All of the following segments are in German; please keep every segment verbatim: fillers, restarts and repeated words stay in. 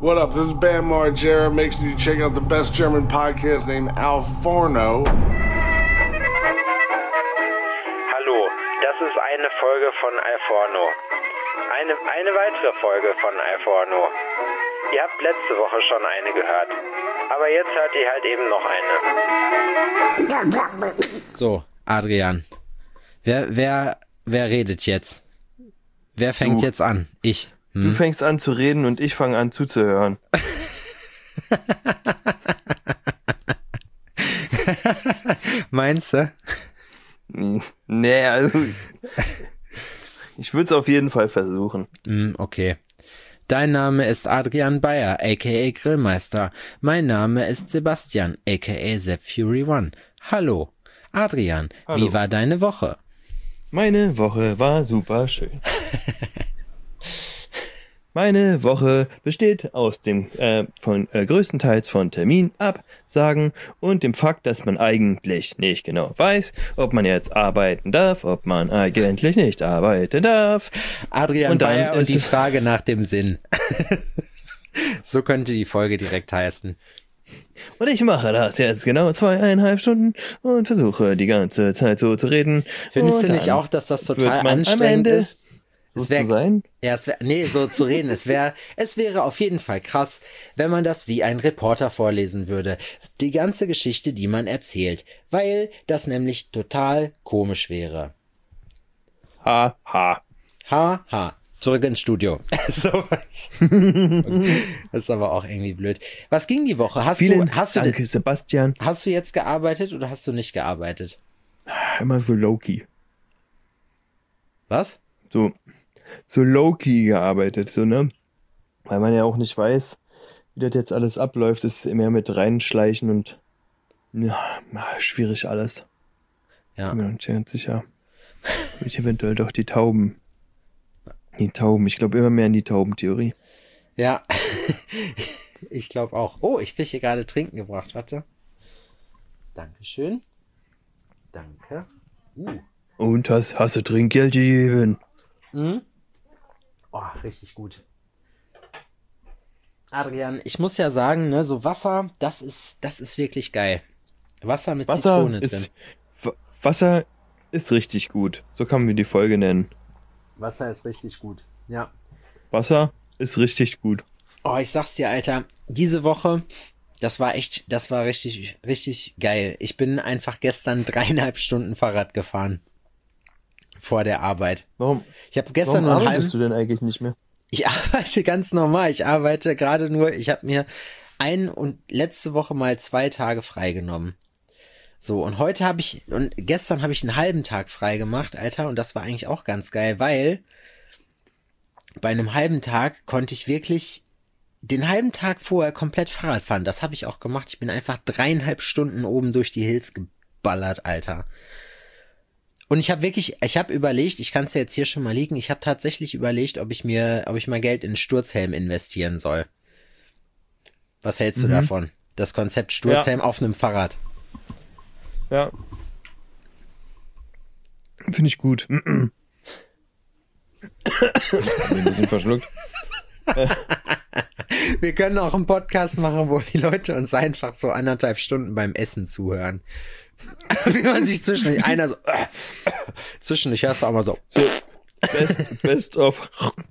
What up? This is Bam Margera. Make sure you check out the best German podcast named Al Forno. Hallo, das ist eine Folge von Al Forno. Eine, eine weitere Folge von Al Forno. Ihr habt letzte Woche schon eine gehört. Aber jetzt hört ihr halt eben noch eine. So, Adrian. Wer, wer, wer redet jetzt? Wer fängt Du. jetzt an? Ich. Hm? Du fängst an zu reden und ich fange an zuzuhören. Meinst du? Nee, also ich würde es auf jeden Fall versuchen. Hm, okay. Dein Name ist Adrian Bayer, aka Grillmeister. Mein Name ist Sebastian, aka Sepp Fury One. Hallo. Adrian, Hallo. wie war deine Woche? Meine Woche war super schön. Meine Woche besteht aus dem äh, von äh, größtenteils von Terminabsagen und dem Fakt, dass man eigentlich nicht genau weiß, ob man jetzt arbeiten darf, ob man eigentlich nicht arbeiten darf. Adrian Und dann Bayer und ist die es- Frage nach dem Sinn. So könnte die Folge direkt heißen. Und ich mache das jetzt genau zweieinhalb Stunden und versuche die ganze Zeit so zu reden. Findest und du nicht dann auch, dass das wird total man am anstrengend Ende ist? so Es wär- zu sein? Ja, es wäre, nee, so zu reden. Es wäre, es wäre auf jeden Fall krass, wenn man das wie ein Reporter vorlesen würde. Die ganze Geschichte, die man erzählt. Weil das nämlich total komisch wäre. Ha, ha. Ha, ha. Zurück ins Studio. So. Das ist aber auch irgendwie blöd. Was ging die Woche? Hast Vielen du, hast du, Dank, Sebastian. hast du jetzt gearbeitet oder hast du nicht gearbeitet? Immer so low-key. Was? So, so low-key gearbeitet, so, ne? Weil man ja auch nicht weiß, wie das jetzt alles abläuft. Das ist immer mit reinschleichen und ja, schwierig alles. Ja. Ich bin mir noch nicht ganz sicher. Ob ich eventuell doch die Tauben. Die Tauben. Ich glaube immer mehr an die Taubentheorie. Ja. Ich glaube auch. Oh, ich kriege hier gerade Trinken gebracht. Warte. Dankeschön. Danke. Uh. Und hast, hast du Trinkgeld gegeben? Mhm. Oh, richtig gut. Adrian, ich muss ja sagen, ne, so Wasser, das ist, das ist wirklich geil. Wasser mit Wasser Zitrone drin. ist, Wa- Wasser ist richtig gut. So kann man die Folge nennen. Wasser ist richtig gut. Ja. Wasser ist richtig gut. Oh, ich sag's dir, Alter, diese Woche, das war echt, das war richtig, richtig geil. Ich bin einfach gestern dreieinhalb Stunden Fahrrad gefahren. Vor der Arbeit. Warum, Ich habe gestern warum nur einen halben... arbeitest du denn eigentlich nicht mehr? Ich arbeite ganz normal. Ich arbeite gerade nur, ich habe mir ein und letzte Woche mal zwei Tage freigenommen. So, und heute habe ich, und gestern habe ich einen halben Tag frei gemacht, Alter, und das war eigentlich auch ganz geil, weil bei einem halben Tag konnte ich wirklich den halben Tag vorher komplett Fahrrad fahren. Das habe ich auch gemacht. Ich bin einfach dreieinhalb Stunden oben durch die Hills geballert, Alter. Und ich habe wirklich, ich habe überlegt, ich kann es ja jetzt hier schon mal liegen, ich habe tatsächlich überlegt, ob ich mir, ob ich mal Geld in einen Sturzhelm investieren soll. Was hältst du Mhm. davon? Das Konzept Sturzhelm auf einem Fahrrad. Ja. Finde ich gut. Ein bisschen verschluckt. Wir können auch einen Podcast machen, wo die Leute uns einfach so anderthalb Stunden beim Essen zuhören. Wie man sich zwischendurch einer so, äh, zwischendurch hörst du auch mal so. So, best, best of.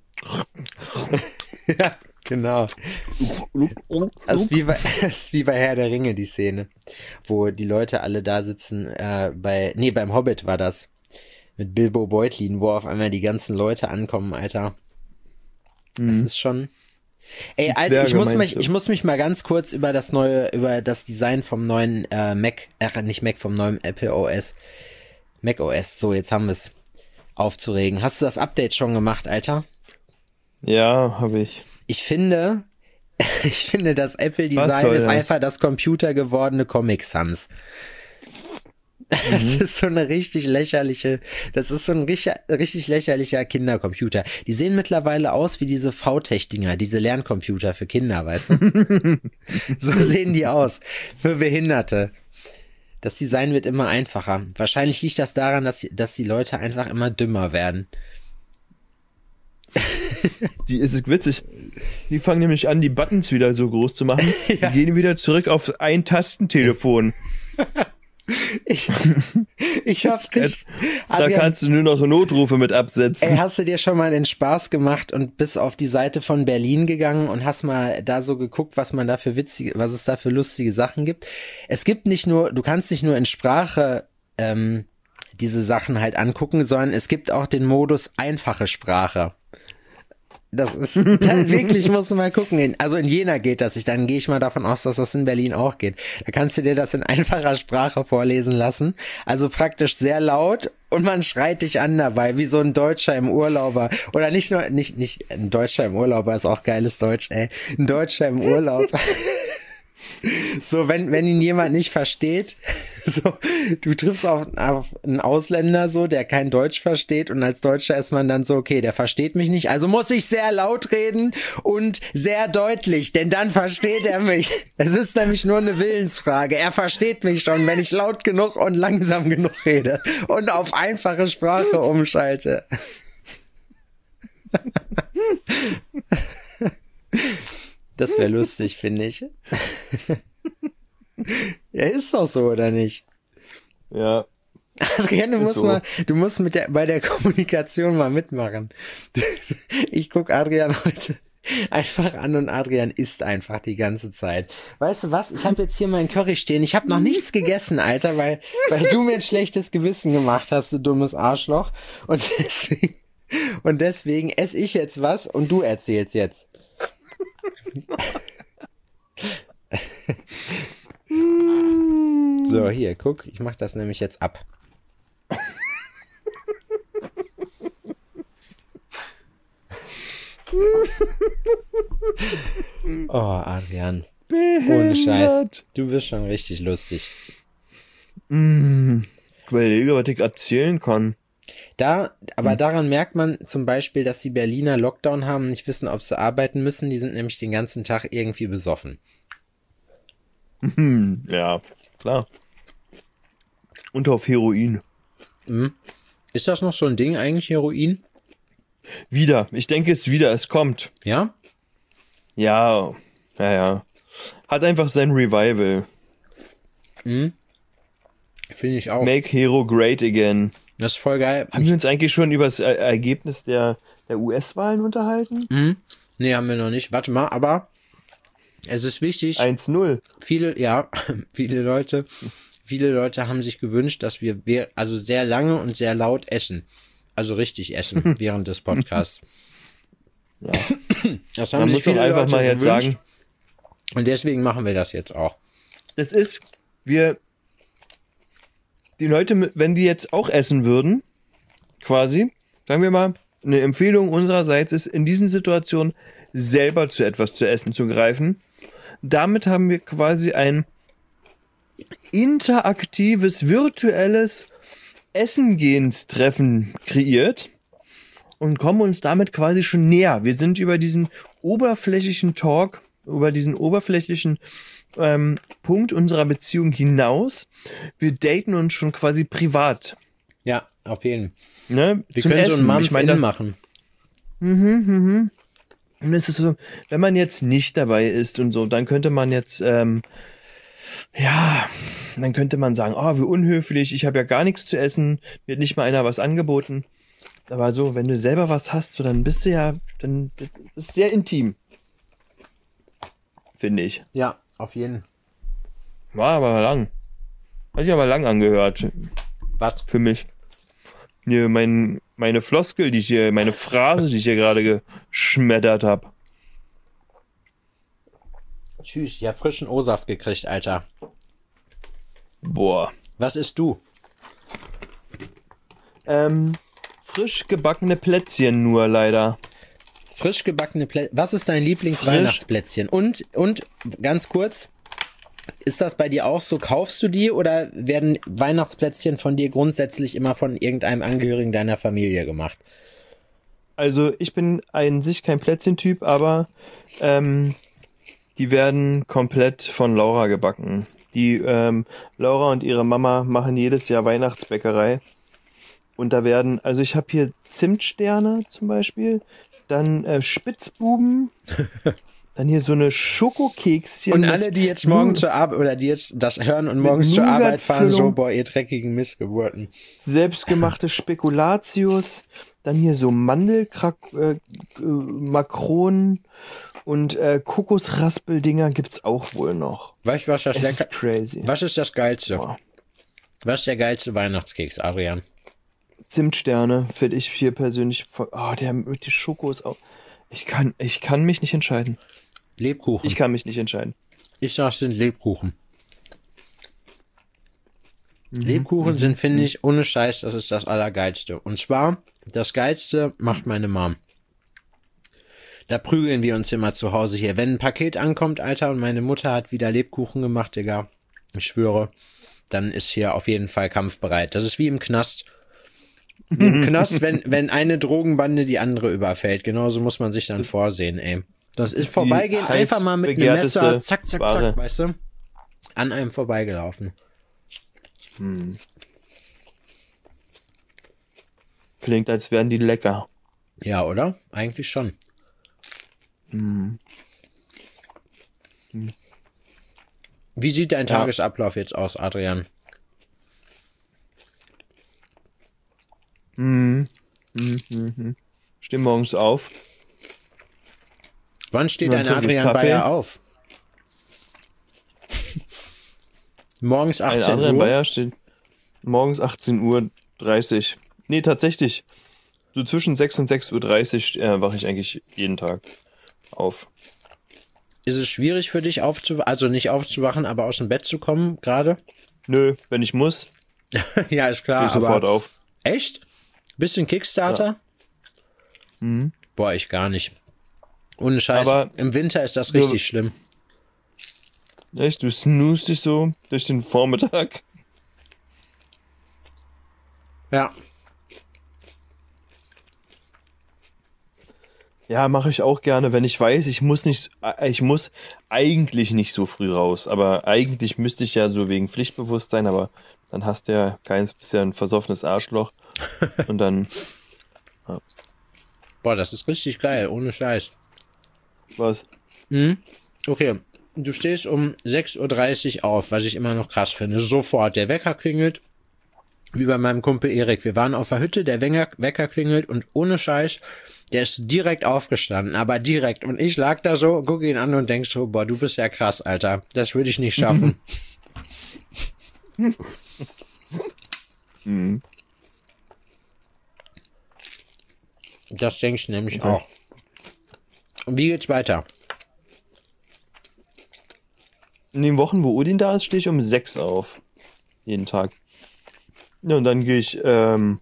Ja, genau. Das ist, wie bei, das ist wie bei Herr der Ringe, die Szene, wo die Leute alle da sitzen, äh, bei, nee, beim Hobbit war das, mit Bilbo Beutlin, wo auf einmal die ganzen Leute ankommen, Alter. Das ist schon... Ey, Die Alter, ich Zwerge, muss, mich, meinst du? ich muss mich mal ganz kurz über das neue, über das Design vom neuen äh, Mac, äh, nicht Mac, vom neuen Apple O S, Mac O S, so, jetzt haben wir es, aufzuregen. Hast du das Update schon gemacht, Alter? Ja, habe ich. Ich finde, ich finde, das Was Apple-Design soll ist das? einfach das computergewordene Comic Sans. Das Mhm. ist so eine richtig lächerliche, das ist so ein richtig, richtig lächerlicher Kindercomputer. Die sehen mittlerweile aus wie diese V-Tech-Dinger, diese Lerncomputer für Kinder, weißt du? So sehen die aus. Für Behinderte. Das Design wird immer einfacher. Wahrscheinlich liegt das daran, dass, dass die Leute einfach immer dümmer werden. Die ist es witzig. Die fangen nämlich an, die Buttons wieder so groß zu machen. Ja. Die gehen wieder zurück auf ein Tastentelefon. Ich, ich hab dich. Da Adrian, kannst du nur noch Notrufe mit absetzen. ey, hast du dir schon mal den Spaß gemacht und bist auf die Seite von Berlin gegangen und hast mal da so geguckt, was man da für witzige, was es da für lustige Sachen gibt? Es gibt nicht nur, du kannst nicht nur in Sprache ähm, diese Sachen halt angucken, sondern es gibt auch den Modus einfache Sprache. Das ist da wirklich, musst du mal gucken. In, also in Jena geht das. Ich, dann gehe ich mal davon aus, dass das in Berlin auch geht. Da kannst du dir das in einfacher Sprache vorlesen lassen. Also praktisch sehr laut und man schreit dich an dabei, wie so ein Deutscher im Urlauber. Oder nicht nur, nicht, nicht, ein Deutscher im Urlauber ist auch geiles Deutsch, ey. Ein Deutscher im Urlaub. So, wenn, wenn ihn jemand nicht versteht, so, du triffst auf, auf einen Ausländer so, der kein Deutsch versteht und als Deutscher ist man dann so, okay, der versteht mich nicht, also muss ich sehr laut reden und sehr deutlich, denn dann versteht er mich. Es ist nämlich nur eine Willensfrage. Er versteht mich schon, wenn ich laut genug und langsam genug rede und auf einfache Sprache umschalte. Das wäre lustig, finde ich. Ja, ist doch so, oder nicht? Ja. Adrian, du musst so. mal, du musst mit der, bei der Kommunikation mal mitmachen. Ich guck Adrian heute einfach an und Adrian isst einfach die ganze Zeit. Weißt du was? Ich habe jetzt hier meinen Curry stehen. Ich habe noch nichts gegessen, Alter, weil, weil du mir ein schlechtes Gewissen gemacht hast, du dummes Arschloch. Und deswegen, und deswegen esse ich jetzt was und du erzählst jetzt. So, hier, guck, ich mach das nämlich jetzt ab. Oh, Adrian. Ohne Scheiß. Du bist schon richtig lustig. Mm, ich überlege, was ich erzählen kann. Da, aber Hm. daran merkt man zum Beispiel, dass die Berliner Lockdown haben und nicht wissen, ob sie arbeiten müssen. Die sind nämlich den ganzen Tag irgendwie besoffen. Hm, ja, klar. Und auf Heroin. Mhm. Ist das noch so ein Ding eigentlich, Heroin? Wieder. Ich denke es wieder. Es kommt. Ja? Ja, ja, ja. Hat einfach sein Revival. Mhm. Finde ich auch. Make Hero great again. Das ist voll geil. Haben wir uns eigentlich schon über das Er- Ergebnis der, der U S-Wahlen unterhalten? Mhm. Nee, haben wir noch nicht. Warte mal, aber es ist wichtig. eins null. Viele, ja, viele Leute, viele Leute haben sich gewünscht, dass wir, wir also sehr lange und sehr laut essen. Also richtig essen während des Podcasts. Ja. Das haben Man sich muss doch viele einfach Leute mal jetzt gewünscht. sagen, Und deswegen machen wir das jetzt auch. das ist, wir, die Leute, wenn die jetzt auch essen würden, quasi, sagen wir mal, eine Empfehlung unsererseits ist, in diesen Situationen selber zu etwas zu essen zu greifen. Damit haben wir quasi ein interaktives, virtuelles Essen-Gehens-Treffen kreiert und kommen uns damit quasi schon näher. Wir sind über diesen oberflächlichen Talk, über diesen oberflächlichen ähm, Punkt unserer Beziehung hinaus. Wir daten uns schon quasi privat. Ja, auf jeden Fall. Ne? Wir Zum können so Essen. ein Mum Ich meine, in da- machen. Mhm, mhm. Und es ist so, wenn man jetzt nicht dabei ist und so, dann könnte man jetzt, ähm, ja, dann könnte man sagen, oh, wie unhöflich, ich habe ja gar nichts zu essen, mir hat nicht mal einer was angeboten. Aber so, wenn du selber was hast, so, dann bist du ja, dann das ist sehr intim. Finde ich. Ja, auf jeden Fall. War aber lang. Hat sich aber lang angehört Was? für mich. Hier, mein, meine Floskel, die ich hier, meine Phrase, die ich hier gerade geschmettert habe. Tschüss, ich hab frischen O-Saft gekriegt, Alter. Boah. Was isst du? Ähm, frisch gebackene Plätzchen nur leider. Frisch gebackene Plätzchen. Was ist dein Lieblingsweihnachtsplätzchen? Und, und, ganz kurz, ist das bei dir auch so? Kaufst du die oder werden Weihnachtsplätzchen von dir grundsätzlich immer von irgendeinem Angehörigen deiner Familie gemacht? Also ich bin an sich kein Plätzchentyp, aber ähm, die werden komplett von Laura gebacken. Die ähm, Laura und ihre Mama machen jedes Jahr Weihnachtsbäckerei. Und da werden, also ich habe hier Zimtsterne zum Beispiel. dann äh, Spitzbuben, dann hier so eine Schokokekschen. Und mit alle, die jetzt morgen Nu- zur Arbeit, oder die jetzt das hören und morgens zur Arbeit fahren, so, Nougat-Füllung. boah, ihr dreckigen Missgeburten. selbstgemachte Spekulatius, dann hier so Mandelmakronen äh, äh, Makronen und äh, Kokosraspeldinger gibt's auch wohl noch. Weißt du, was das Es lecker? ist crazy. Was ist das Geilste? Boah. Was ist der geilste Weihnachtskeks, Adrian? Zimtsterne finde ich hier persönlich. voll- Oh, der mit die Schoko ist auch. Ich kann, ich kann mich nicht entscheiden. Lebkuchen. Ich Ich, kann mich nicht entscheiden. sag, es sind Lebkuchen. Mhm. Lebkuchen sind, finde ich, ohne Scheiß, das ist das Allergeilste. Und zwar, das Geilste macht meine Mom. Da prügeln wir uns immer zu Hause hier. Wenn ein Paket ankommt, Alter, und meine Mutter hat wieder Lebkuchen gemacht, Digga, ich schwöre, dann ist hier auf jeden Fall kampfbereit. Das ist wie im Knast. Wie im Knast, wenn, wenn eine Drogenbande die andere überfällt. Genauso muss man sich dann vorsehen, ey. Das ist die vorbeigehen, einfach mal mit einem heißbegehrteste Messer, zack, zack, Ware. zack, weißt du, an einem vorbeigelaufen. Hm. Klingt, als wären die lecker. Ja, oder? Eigentlich schon. Hm. Wie sieht dein Ja. Tagesablauf jetzt aus, Adrian? Hm. Hm, hm, hm. Steh morgens auf. Wann steht Dann ein trinke ich Adrian Kaffee. Bayer auf? Morgens Ein achtzehn Adrian Uhr? Bayer steht morgens achtzehn Uhr dreißig. Nee, tatsächlich. So zwischen sechs und sechs Uhr dreißig äh, wache ich eigentlich jeden Tag auf. Ist es schwierig für dich, aufzuwachen, also nicht aufzuwachen, aber aus dem Bett zu kommen gerade? Nö, wenn ich muss, Ja, ist stehe klar, ich sofort aber auf. echt? Bisschen Kickstarter? Mhm. Boah, ich gar nicht. Ohne Scheiß, Aber- im Winter ist das Ja. richtig schlimm. Echt, du snoost dich so durch den Vormittag. Ja. Ja, mache ich auch gerne, wenn ich weiß, ich muss nicht, äh, ich muss eigentlich nicht so früh raus, aber eigentlich müsste ich ja so wegen Pflichtbewusstsein, aber dann hast du ja keins, bist ja ein versoffenes Arschloch und dann Boah, das ist richtig geil, ohne Scheiß. was. Mhm. Okay, du stehst um sechs Uhr dreißig auf, was ich immer noch krass finde. Sofort, der Wecker klingelt, wie bei meinem Kumpel Erik. Wir waren auf der Hütte, der Wenger, Wecker klingelt und ohne Scheiß, der ist direkt aufgestanden, aber direkt. Und ich lag da so, gucke ihn an und denk so, boah, du bist ja krass, Alter. Das würde ich nicht schaffen. Mhm. Das denke ich nämlich Okay. auch. Und wie geht's weiter? In den Wochen, wo Odin da ist, stehe ich um sechs auf. Jeden Tag. Ja, und dann gehe ich ähm,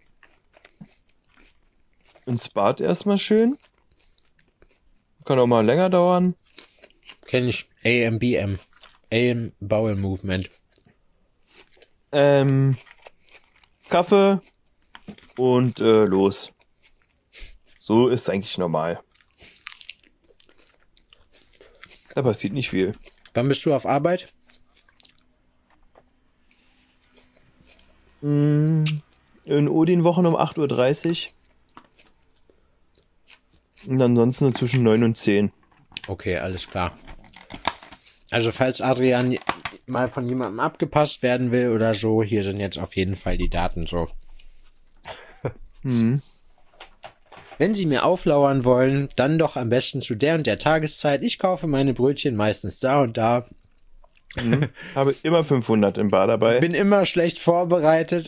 ins Bad erstmal schön. Kann auch mal länger dauern. Kenn ich. A M B M. A M Bowel Movement. Ähm, Kaffee und äh, los. So ist eigentlich normal. Da passiert nicht viel. Wann bist du auf Arbeit? Mm, In Odin-Wochen um acht Uhr dreißig. Und ansonsten nur zwischen neun und zehn. Okay, alles klar. Also falls Adrian mal von jemandem abgepasst werden will oder so, hier sind jetzt auf jeden Fall die Daten so. Mhm. Wenn Sie mir auflauern wollen, dann doch am besten zu der und der Tageszeit. Ich kaufe meine Brötchen meistens da und da. Mhm. Habe immer fünfhundert im Bar dabei. Bin immer schlecht vorbereitet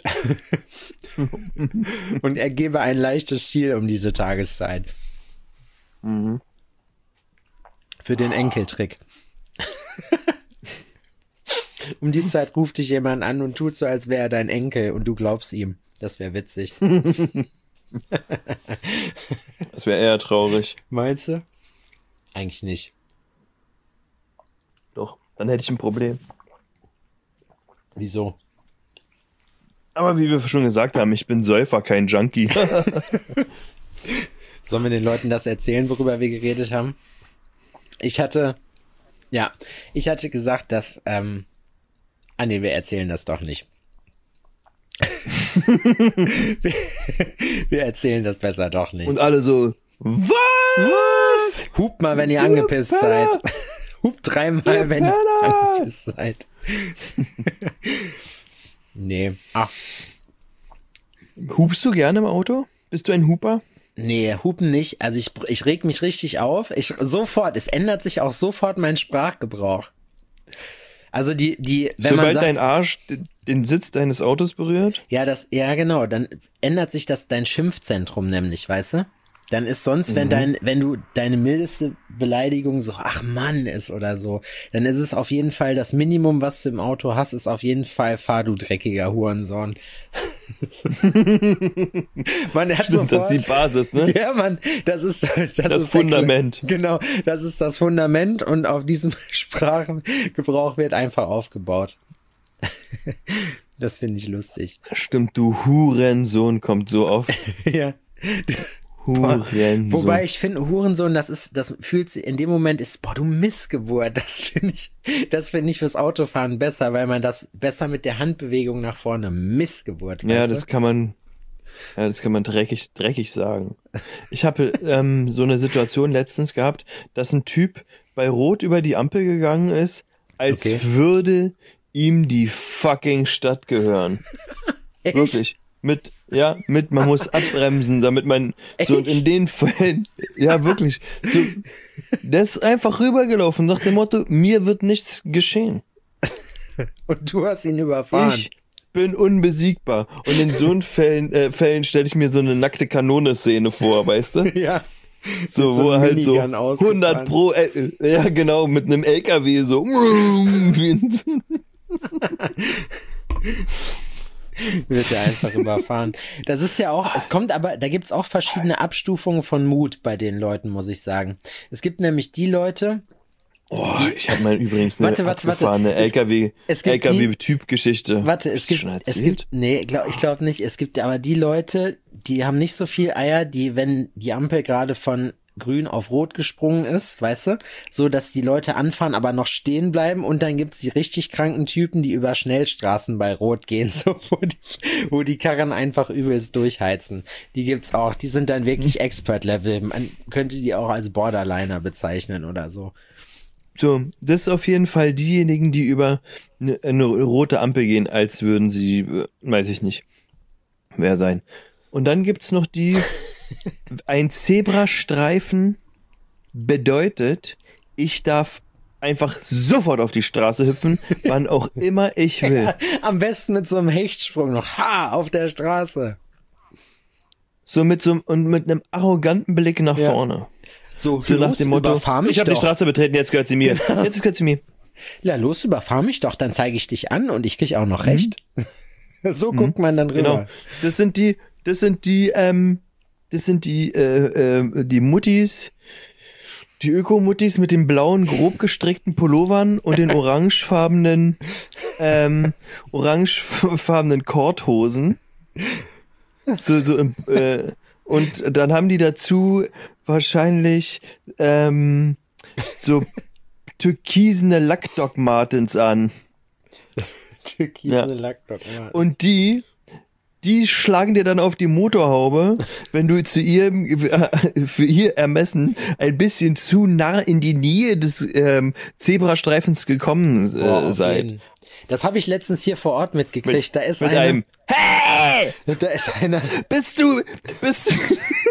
und ergebe ein leichtes Ziel um diese Tageszeit. Mhm. Für den Enkeltrick. Um die Zeit ruft dich jemand an und tut so, als wäre er dein Enkel und du glaubst ihm. Das wäre witzig. Das wäre eher traurig. Meinst du? Eigentlich nicht. Doch, dann hätte ich ein Problem. Wieso? Aber wie wir schon gesagt haben, ich bin Säufer, kein Junkie. Sollen wir den Leuten das erzählen, worüber wir geredet haben? Ich hatte, ja, ich hatte gesagt, dass, ähm, ah nee, wir erzählen das doch nicht. wir, wir erzählen das besser doch nicht. Und alle so, was? Was? Hupt mal, wenn ihr angepisst seid. Hupt dreimal, wenn ihr angepisst seid. Nee. Ach. Hupst du gerne im Auto? Bist du ein Huper? Nee, hupen nicht. Also ich, ich reg mich richtig auf. Ich, sofort, es ändert sich auch sofort mein Sprachgebrauch. Also die, die, wenn Sobald man sagt, dein Arsch den Sitz deines Autos berührt? Ja, das, ja genau, dann ändert sich das dein Schimpfzentrum nämlich, weißt du? Dann ist sonst, wenn Mhm. dein, wenn du deine mildeste Beleidigung so, ach Mann ist oder so, dann ist es auf jeden Fall das Minimum, was du im Auto hast, ist auf jeden Fall, fahr du dreckiger Hurensohn. Man hat Stimmt, das ist die sofort, Basis, ne? ja, Mann, das ist das, Das ist der Fundament. Kle- Genau, das ist das Fundament und auf diesem Sprachgebrauch wird einfach aufgebaut. Das finde ich lustig. Stimmt, du Hurensohn kommt so oft. Ja. Hurensohn. Wobei ich finde, Hurensohn, das ist, das fühlt sich in dem Moment ist, boah, du Missgeburt. Das finde ich, das finde ich fürs Autofahren besser, weil man das besser mit der Handbewegung nach vorne, Missgeburt. Ja, weißt das du? kann man, ja, das kann man dreckig, dreckig sagen. Ich habe ähm, so eine Situation letztens gehabt, dass ein Typ bei Rot über die Ampel gegangen ist, als Okay. würde ihm die fucking Stadt gehören. Echt? Wirklich. Mit, ja, mit, man muss abbremsen, damit man so Echt? in den Fällen, ja, wirklich. So, der ist einfach rübergelaufen nach dem Motto, mir wird nichts geschehen. Und du hast ihn überfahren. Ich bin unbesiegbar. Und in so Fällen, äh, Fällen stelle ich mir so eine nackte Kanone-Szene vor, weißt du? Ja. So, Mit so wo er einem halt so Minigun ausgefahren. hundert pro, äh, ja genau, mit einem L K W so. Wird er einfach überfahren. Das ist ja auch, es kommt aber, da gibt's auch verschiedene Abstufungen von Mut bei den Leuten, muss ich sagen. Es gibt nämlich die Leute, Oh, ich habe mal übrigens eine Warte, warte, warte. abgefahrene Es- L K W, es gibt die- L K W-Typ-Geschichte. warte, Hab es ich gibt, schon es erzählt? gibt, nee, glaub, ich glaube nicht, es gibt aber die Leute, die haben nicht so viel Eier, die, wenn die Ampel gerade von grün auf rot gesprungen ist, weißt du, so dass die Leute anfahren, aber noch stehen bleiben und dann gibt's die richtig kranken Typen, die über Schnellstraßen bei rot gehen, so wo die, wo die Karren einfach übelst durchheizen. Die gibt's auch, die sind dann wirklich Expert-Level, man könnte die auch als Borderliner bezeichnen oder so. So, das ist auf jeden Fall diejenigen, die über eine, eine rote Ampel gehen, als würden sie, äh, weiß ich nicht, wer sein. Und dann gibt's noch die, ein Zebrastreifen bedeutet, ich darf einfach sofort auf die Straße hüpfen, wann auch immer ich will. Am besten mit so einem Hechtsprung noch, ha, auf der Straße. So mit so und mit einem arroganten Blick nach Ja. vorne. So, So nach dem Motto, überfahr mich ich habe die doch. Straße betreten, jetzt gehört sie mir. Jetzt gehört sie mir. Ja, los, überfahr mich doch, dann zeige ich dich an und ich krieg auch noch recht. So guckt man dann rüber. Genau. Das sind die, das sind die, ähm, das sind die, äh, äh, die Muttis, die Öko-Muttis mit den blauen, grob gestrickten Pullovern und den orangefarbenen, ähm, orangefarbenen Korthosen. So, so, im, äh, und dann haben die dazu wahrscheinlich, ähm, so türkisene Lack-Doc Martens an. Türkisene Ja. Lackdock. Und die, die schlagen dir dann auf die Motorhaube, wenn du zu ihrem, für ihr Ermessen ein bisschen zu nah in die Nähe des ähm, Zebrastreifens gekommen äh, Boah, auf seid. jeden. Das habe ich letztens hier vor Ort mitgekriegt. Mit, da ist mit einer, einem Hey! da ist einer, Bist du, bist du...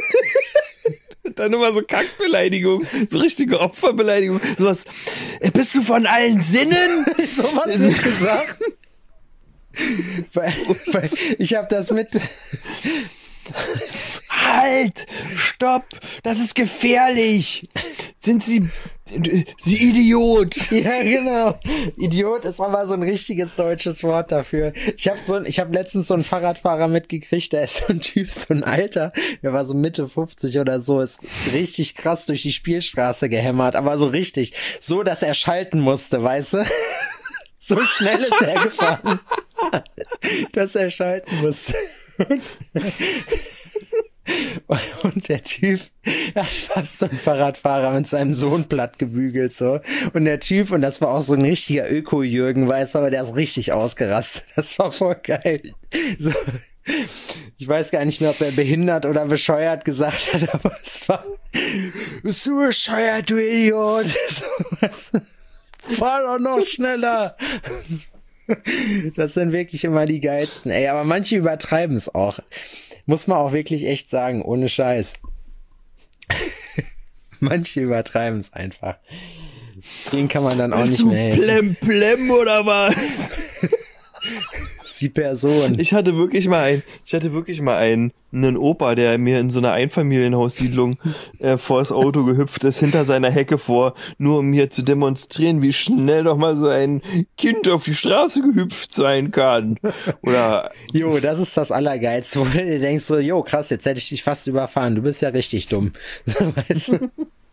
Dann immer so Kackbeleidigung, so richtige Opferbeleidigung, sowas. äh, Bist du von allen Sinnen? sowas nicht gesagt. weil, weil ich habe das mit, Halt! Stopp! Das ist gefährlich! Sind Sie... Sie Idiot! ja genau, Idiot ist aber so ein richtiges deutsches Wort dafür. Ich habe so, ein- ich habe letztens so einen Fahrradfahrer mitgekriegt, der ist so ein Typ, so ein Alter, der war so Mitte fünfzig oder so, ist richtig krass durch die Spielstraße gehämmert, aber so richtig, so, dass er schalten musste, weißt du? So schnell ist er gefahren, dass er schalten musste. Und der Typ hat fast so einen Fahrradfahrer mit seinem Sohn platt gebügelt, so. Und der Typ, und das war auch so ein richtiger Öko-Jürgen, weißt du, aber der ist richtig ausgerastet. Das war voll geil. So, Ich weiß gar nicht mehr, ob er behindert oder bescheuert gesagt hat, aber es war, bist du bescheuert, du Idiot? So, fahr doch noch schneller. Das sind wirklich immer die geilsten. Ey, aber manche übertreiben es auch. Muss man auch wirklich echt sagen, ohne Scheiß. Manche übertreiben es einfach. Den kann man dann auch nicht mehr helfen. Plem, plem oder was? Die Person. Ich hatte wirklich mal ein, ich hatte wirklich mal einen, einen Opa, der mir in so einer Einfamilienhaussiedlung äh, vor das Auto gehüpft ist, hinter seiner Hecke vor, nur um mir zu demonstrieren, wie schnell doch mal so ein Kind auf die Straße gehüpft sein kann. Oder Jo, das ist das Allergeilste, wo du denkst so, jo, krass, jetzt hätte ich dich fast überfahren, du bist ja richtig dumm. Weißt du?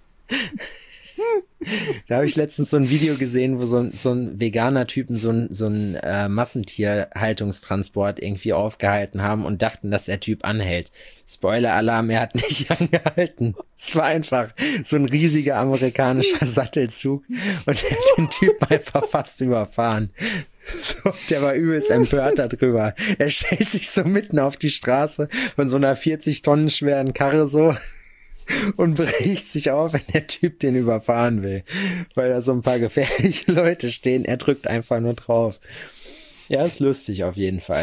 Da habe ich letztens so ein Video gesehen, wo so ein, so ein veganer Typen so ein, so ein äh, Massentierhaltungstransport irgendwie aufgehalten haben und dachten, dass der Typ anhält. Spoiler-Alarm, er hat nicht angehalten. Es war einfach so ein riesiger amerikanischer Sattelzug und er hat den Typen einfach fast überfahren. So, der war übelst empört darüber. Er stellt sich so mitten auf die Straße von so einer vierzig Tonnen schweren Karre so und bricht sich auf, wenn der Typ den überfahren will, weil da so ein paar gefährliche Leute stehen. Er drückt einfach nur drauf. Ja, ist lustig auf jeden Fall.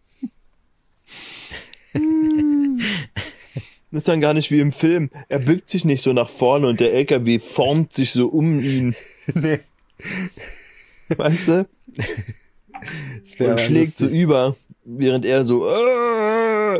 das ist dann gar nicht wie im Film. Er bückt sich nicht so nach vorne und der L K W formt sich so um ihn. Nee. Weißt du? Und schlägt lustig. So über, während er so äh,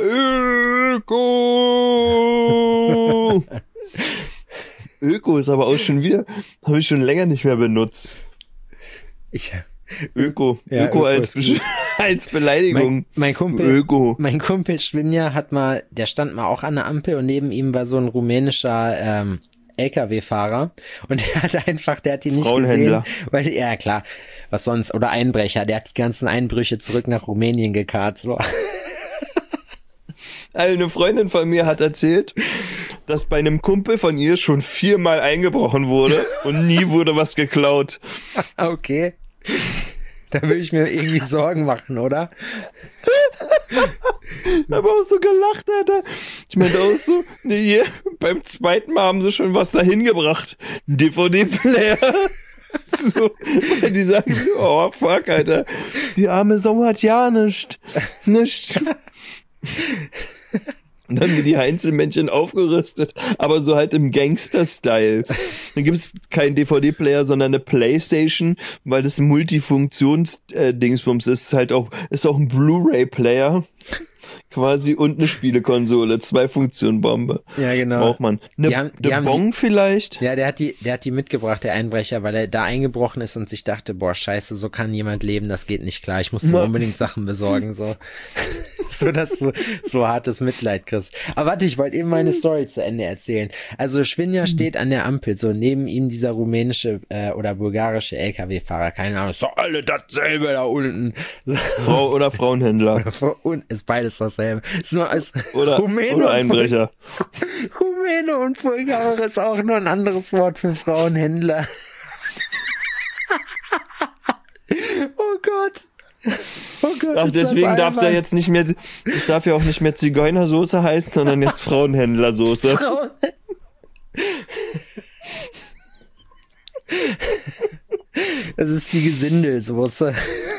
Öko! Öko ist aber auch schon wieder, habe ich schon länger nicht mehr benutzt. Ich, Öko. Ja, Öko, Öko als, Be- als Beleidigung. Mein, mein Kumpel, Öko. Mein Kumpel Schwinja hat mal, der stand mal auch an der Ampel und neben ihm war so ein rumänischer ähm, L K W-Fahrer und der hat einfach, der hat ihn nicht gesehen, weil, ja klar, was sonst, oder Einbrecher, der hat die ganzen Einbrüche zurück nach Rumänien gekarrt, so. Eine Freundin von mir hat erzählt, dass bei einem Kumpel von ihr schon viermal eingebrochen wurde und nie wurde was geklaut. Okay. Da würde ich mir irgendwie Sorgen machen, oder? Aber auch so gelacht, Alter. Ich meinte auch so, nee, hier, beim zweiten Mal haben sie schon was dahin gebracht. Ein D V D-Player. So, weil die sagen, oh fuck, Alter. Die arme Sau hat ja nichts. Nichts. Und dann wird die Einzelmännchen aufgerüstet, aber so halt im Gangster-Style. Dann gibt es keinen D V D-Player, sondern eine Playstation, weil das ein Multifunktions-Dingsbums ist. Ist halt auch, ist auch ein Blu-ray-Player quasi und eine Spielekonsole. Zwei Funktionen Bombe. Ja, genau. Braucht man. Eine, die haben, die eine Bong die, vielleicht? Ja, der hat die, der hat die mitgebracht, der Einbrecher, weil er da eingebrochen ist und sich dachte, boah, scheiße, so kann jemand leben, das geht nicht klar. Ich muss mir unbedingt Sachen besorgen, so. So, dass du so hartes Mitleid kriegst. Aber warte, ich wollte eben meine Story zu Ende erzählen. Also Schwinja steht an der Ampel, so neben ihm dieser rumänische äh, oder bulgarische L K W-Fahrer, keine Ahnung, ist doch alle dasselbe da unten. Frau oder Frauenhändler. Und ist beides dasselbe. Ist nur als oder, Rumäne oder Einbrecher. Rumäne und Bulgare ist auch nur ein anderes Wort für Frauenhändler. Oh Gott. Oh Gott, Ach, deswegen darf der jetzt nicht mehr, es darf ja auch nicht mehr Zigeunersoße heißen, sondern jetzt Frauenhändlersoße. Frauen. Das ist die Gesindelsoße.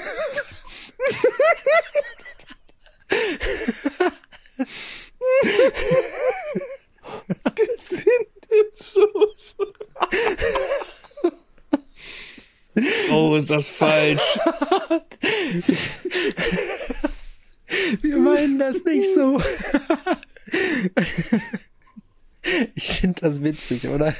Gesindelsoße. Oh, ist das falsch. Wir meinen das nicht so. Ich finde das witzig, oder?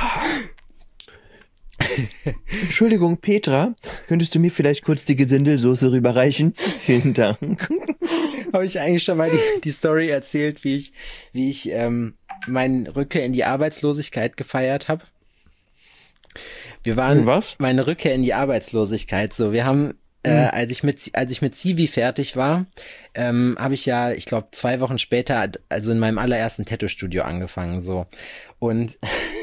Entschuldigung, Petra, könntest du mir vielleicht kurz die Gesindelsoße rüberreichen? Vielen Dank. Habe ich eigentlich schon mal die, die Story erzählt, wie ich, wie ich ähm, meine Rückkehr in die Arbeitslosigkeit gefeiert habe? Wir waren, was? Meine Rückkehr in die Arbeitslosigkeit, so, wir haben, äh, mhm. als ich mit, als ich mit Zivi fertig war, ähm, habe ich ja, ich glaube, zwei Wochen später, also in meinem allerersten Tattoo-Studio angefangen, so. Und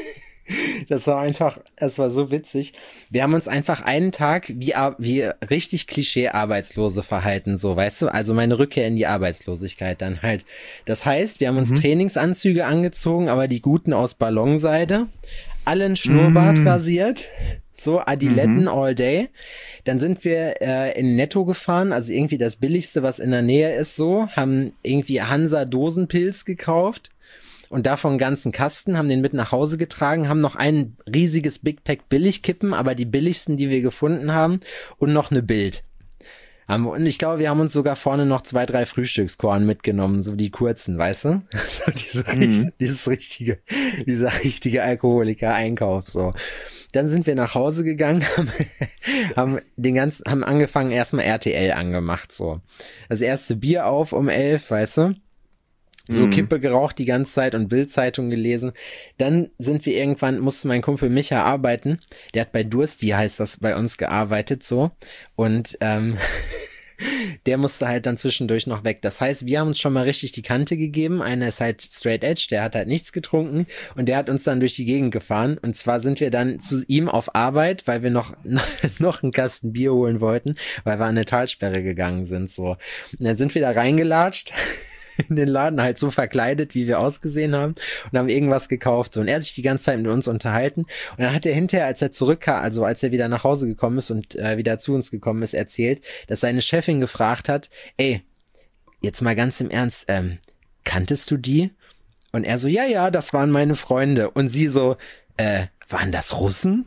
Das war einfach, es war so witzig. Wir haben uns einfach einen Tag wie, wie richtig Klischee-Arbeitslose verhalten, so, weißt du? Also meine Rückkehr in die Arbeitslosigkeit dann halt. Das heißt, wir haben uns mhm. Trainingsanzüge angezogen, aber die guten aus Ballonseide. Allen Schnurrbart mhm. rasiert. So, Adiletten mhm. all day. Dann sind wir äh, in Netto gefahren, also irgendwie das Billigste, was in der Nähe ist, so. Haben irgendwie Hansa Dosenpilz gekauft. Und davon einen ganzen Kasten, haben den mit nach Hause getragen, haben noch ein riesiges Big Pack Billigkippen, aber die billigsten, die wir gefunden haben, und noch eine Bild. Und ich glaube, wir haben uns sogar vorne noch zwei, drei Frühstückskorn mitgenommen, so die kurzen, weißt du? So diese, mhm. Dieses richtige, dieser richtige Alkoholiker-Einkauf, so. Dann sind wir nach Hause gegangen, haben, haben den ganzen, haben angefangen, erstmal R T L angemacht, so. Das erste Bier auf um elf, weißt du? So mhm. Kippe geraucht die ganze Zeit und Bild-Zeitung gelesen. Dann sind wir irgendwann, musste mein Kumpel Micha arbeiten. Der hat bei Dursti, heißt das, bei uns gearbeitet, so. Und ähm, der musste halt dann zwischendurch noch weg. Das heißt, wir haben uns schon mal richtig die Kante gegeben. Einer ist halt straight edge, der hat halt nichts getrunken. Und der hat uns dann durch die Gegend gefahren. Und zwar sind wir dann zu ihm auf Arbeit, weil wir noch, noch einen Kasten Bier holen wollten, weil wir an eine Talsperre gegangen sind, so. Und dann sind wir da reingelatscht. In den Laden halt so verkleidet, wie wir ausgesehen haben, und haben irgendwas gekauft, so, und er hat sich die ganze Zeit mit uns unterhalten, und dann hat er hinterher, als er zurückkam, also als er wieder nach Hause gekommen ist und äh, wieder zu uns gekommen ist, erzählt, dass seine Chefin gefragt hat, ey, jetzt mal ganz im Ernst, ähm, kanntest du die? Und er so, ja, ja, das waren meine Freunde, und sie so, äh, waren das Russen?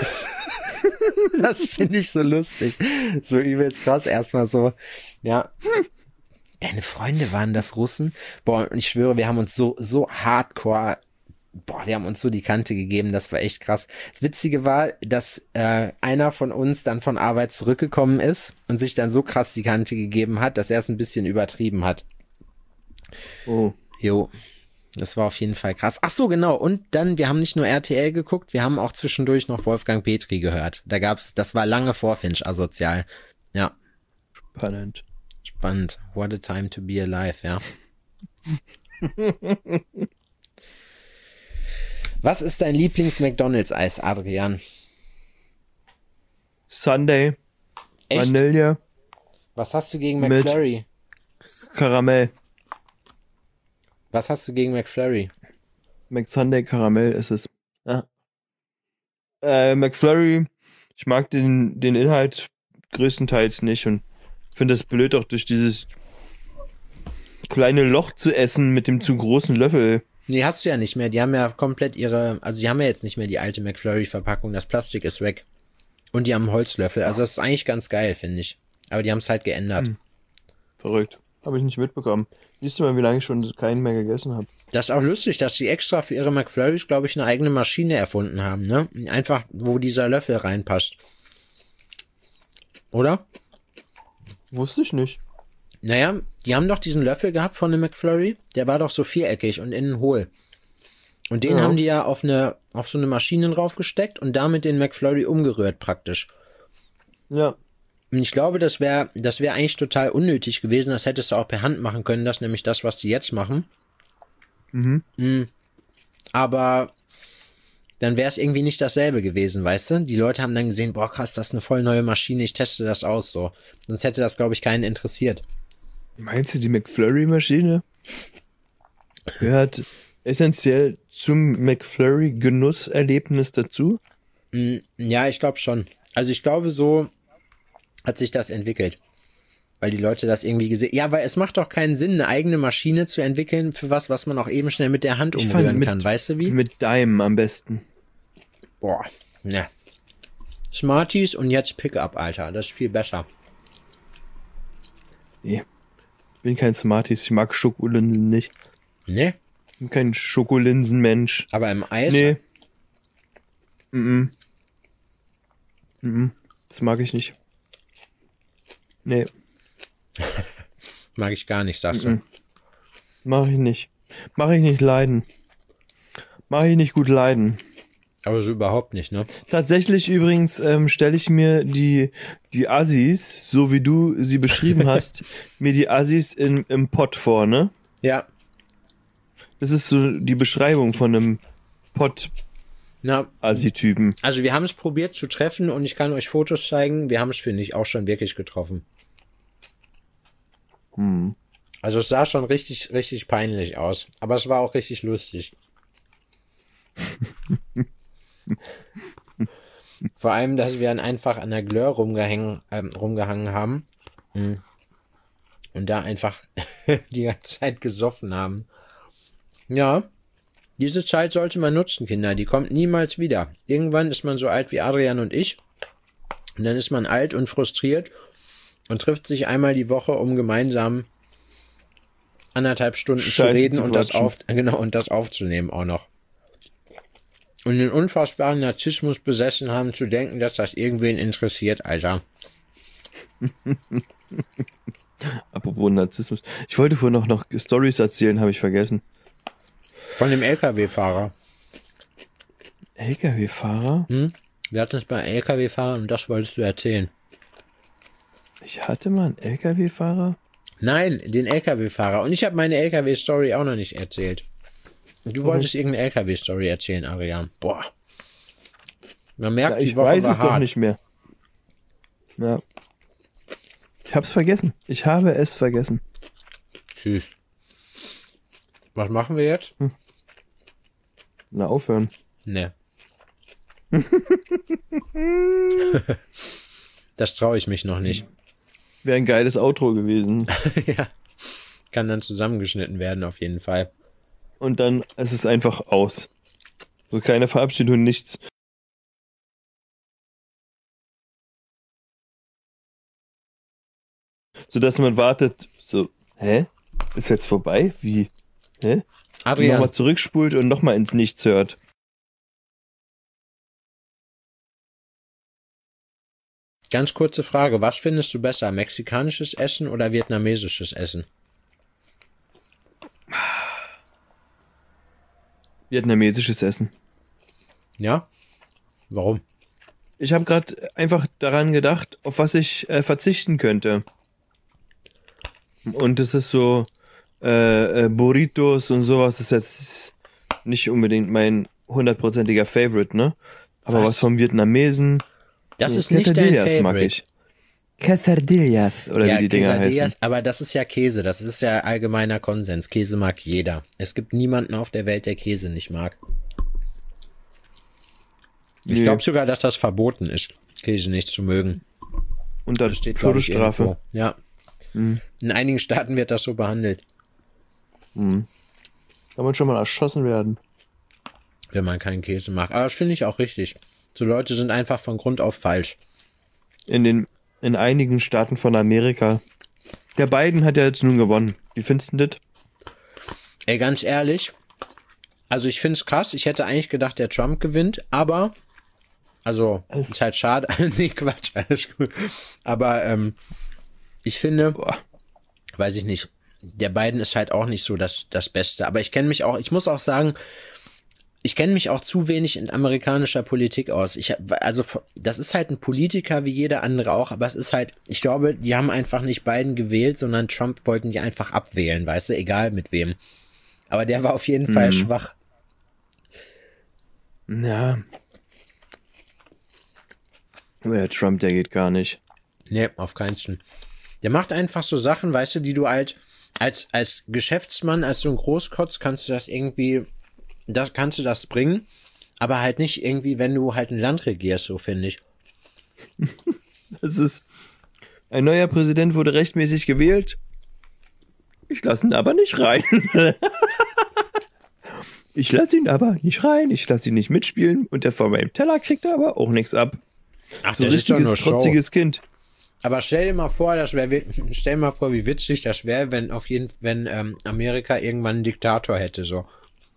Das finde ich so lustig, so übelst krass, erstmal so, ja. Deine Freunde waren das Russen? Boah, und ich schwöre, wir haben uns so, so hardcore, boah, wir haben uns so die Kante gegeben, das war echt krass. Das Witzige war, dass äh, einer von uns dann von Arbeit zurückgekommen ist und sich dann so krass die Kante gegeben hat, dass er es ein bisschen übertrieben hat. Oh. Jo, das war auf jeden Fall krass. Ach so, genau, und dann, wir haben nicht nur R T L geguckt, wir haben auch zwischendurch noch Wolfgang Petri gehört. Da gab's, das war lange vor Finch asozial. Ja. Spannend. Spannend. What a time to be alive, ja. Was ist dein Lieblings-McDonald's-Eis, Adrian? Sunday. Echt? Vanille. Was hast du gegen McFlurry? Karamell. Was hast du gegen McFlurry? McSunday Karamell ist es. Ja. Äh, McFlurry, ich mag den, den Inhalt größtenteils nicht und finde es blöd, auch durch dieses kleine Loch zu essen mit dem zu großen Löffel. Nee, hast du ja nicht mehr. Die haben ja komplett ihre, also die haben ja jetzt nicht mehr die alte McFlurry-Verpackung. Das Plastik ist weg. Und die haben einen Holzlöffel. Also das ist eigentlich ganz geil, finde ich. Aber die haben es halt geändert. Hm. Verrückt. Habe ich nicht mitbekommen. Siehst du mal, wie lange ich schon keinen mehr gegessen habe. Das ist auch lustig, dass sie extra für ihre McFlurrys, glaube ich, eine eigene Maschine erfunden haben, ne? Einfach, wo dieser Löffel reinpasst. Oder? Wusste ich nicht. Naja, die haben doch diesen Löffel gehabt von dem McFlurry. Der war doch so viereckig und innen hohl. Und den ja. haben die ja auf eine auf so eine Maschine draufgesteckt und damit den McFlurry umgerührt praktisch. Ja. Und ich glaube, das wäre das wäre eigentlich total unnötig gewesen. Das hättest du auch per Hand machen können. Das ist nämlich das, was die jetzt machen. Mhm. Mhm. Aber dann wäre es irgendwie nicht dasselbe gewesen, weißt du? Die Leute haben dann gesehen, boah krass, das ist eine voll neue Maschine, ich teste das aus, so. Sonst hätte das, glaube ich, keinen interessiert. Meinst du, die McFlurry-Maschine gehört essentiell zum McFlurry-Genusserlebnis dazu? Ja, ich glaube schon. Also ich glaube, so hat sich das entwickelt. Weil die Leute das irgendwie gesehen... Ja, weil es macht doch keinen Sinn, eine eigene Maschine zu entwickeln für was, was man auch eben schnell mit der Hand umrühren mit, kann. Weißt du wie? Mit Daim am besten. Boah, ne. Smarties und jetzt Pickup, Alter. Das ist viel besser. Nee. Ich bin kein Smarties. Ich mag Schokolinsen nicht. Ne? Ich bin kein Schokolinsenmensch. Aber im Eis? Nee. Mhm. Mhm. Das mag ich nicht. Nee. Mag ich gar nicht, sagst du. Mm-mm. Mach ich nicht. Mach ich nicht leiden. Mach ich nicht gut leiden. Aber so überhaupt nicht, ne? Tatsächlich übrigens ähm, stelle ich mir die, die Assis, so wie du sie beschrieben hast, mir die Assis in, im Pott vor, ne? Ja. Das ist so die Beschreibung von einem Pott Na, Assi-Typen. also wir haben es probiert zu treffen und ich kann euch Fotos zeigen. Wir haben es, finde ich, auch schon wirklich getroffen. Hm. Also es sah schon richtig, richtig peinlich aus. Aber es war auch richtig lustig. Vor allem, dass wir dann einfach an der Glör rumgehängen, ähm, rumgehangen haben. Mhm. Und da einfach die ganze Zeit gesoffen haben. Ja, diese Zeit sollte man nutzen, Kinder. Die kommt niemals wieder. Irgendwann ist man so alt wie Adrian und ich. Und dann ist man alt und frustriert und trifft sich einmal die Woche, um gemeinsam anderthalb Stunden Scheiße zu reden zu und das, quatschen. auf, genau, und das aufzunehmen auch noch. Und den unfassbaren Narzissmus besessen haben, zu denken, dass das irgendwen interessiert, Alter. Apropos Narzissmus. Ich wollte vorhin noch, noch Storys erzählen, habe ich vergessen. Von dem L K W-Fahrer. L K W-Fahrer? Hm? Wir hatten es bei L K W-Fahrern und das wolltest du erzählen. Ich hatte mal einen L K W-Fahrer? Nein, den L K W-Fahrer. Und ich habe meine L K W-Story auch noch nicht erzählt. Du Mhm. wolltest irgendeine L K W-Story erzählen, Adrian. Boah. Man merkt, Ja, ich die Woche weiß war es doch hart. nicht mehr. Ja. Ich hab's vergessen. Ich habe es vergessen. Tschüss. Was machen wir jetzt? Na, aufhören. Ne. Das traue ich mich noch nicht. Wäre ein geiles Outro gewesen. Ja. Kann dann zusammengeschnitten werden, auf jeden Fall. Und dann ist es einfach aus. So keine Verabschiedung, nichts. So dass man wartet, so, hä? Ist jetzt vorbei? Wie? Hä? Adrian, Nochmal zurückspult und nochmal ins Nichts hört. ganz kurze Frage. Was findest du besser? Mexikanisches Essen oder vietnamesisches Essen? Vietnamesisches Essen. Ja? Warum? Ich habe gerade einfach daran gedacht, auf was ich äh, verzichten könnte. Und es ist so, äh, äh, Burritos und sowas ist jetzt nicht unbedingt mein hundertprozentiger Favorite, ne? Aber was, Was? vom Vietnamesen. Das so ist nicht dein Quesadillas mag Favorite. ich. Quesadillas, oder Ja, wie die Dinger Quesadillas, heißen. aber das ist ja Käse. Das ist ja allgemeiner Konsens. Käse mag jeder. Es gibt niemanden auf der Welt, der Käse nicht mag. Ich Nee. glaube sogar, dass das verboten ist, Käse nicht zu mögen. Und dann Das steht, glaub ich, Todesstrafe. irgendwo. Ja. Mhm. In einigen Staaten wird das so behandelt, Mhm. Kann man schon mal erschossen werden. wenn man keinen Käse mag. Aber das finde ich auch richtig. So Leute sind einfach von Grund auf falsch. In den, in einigen Staaten von Amerika. Der Biden hat ja jetzt nun gewonnen. Wie findest du das? Ey, ganz ehrlich, also ich finde es krass. Ich hätte eigentlich gedacht, der Trump gewinnt, aber, also, ist halt schade. Nee, Quatsch, alles gut. Aber, ähm, ich finde, Boah. weiß ich nicht, der Biden ist halt auch nicht so das, das Beste. Aber ich kenne mich auch, ich muss auch sagen, ich kenne mich auch zu wenig in amerikanischer Politik aus. Ich, also, das ist halt ein Politiker wie jeder andere auch, aber es ist halt, ich glaube, die haben einfach nicht Biden gewählt, sondern Trump wollten die einfach abwählen, weißt du, egal mit wem. Aber der war auf jeden Fall Mhm. schwach. Ja. Aber der Trump, der geht gar nicht. Nee, auf keinen Fall. Der macht einfach so Sachen, weißt du, die du halt als, als Geschäftsmann, als so ein Großkotz kannst du das irgendwie, das kannst du das bringen, aber halt nicht irgendwie, wenn du halt ein Land regierst, so finde ich. Es ist. Ein neuer Präsident wurde rechtmäßig gewählt. Ich lasse ihn aber nicht rein. Ich lasse ihn aber nicht rein. Ich lasse ihn nicht mitspielen. Und der von meinem Teller kriegt aber auch nichts ab. Ach, So das ist doch richtiges, nur Show. trotziges Kind. Aber stell dir mal vor, das wäre, stell dir mal vor, wie witzig das wäre, wenn auf jeden, wenn ähm, Amerika irgendwann einen Diktator hätte, so.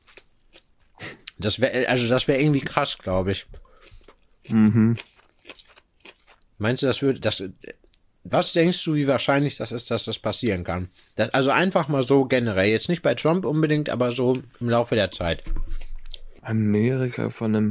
Das wäre, also das wäre irgendwie krass, glaube ich. Mhm. Meinst du, das würde, das, was denkst du, wie wahrscheinlich das ist, dass das passieren kann? Das, also einfach mal so generell, jetzt nicht bei Trump unbedingt, aber so im Laufe der Zeit. Amerika von einem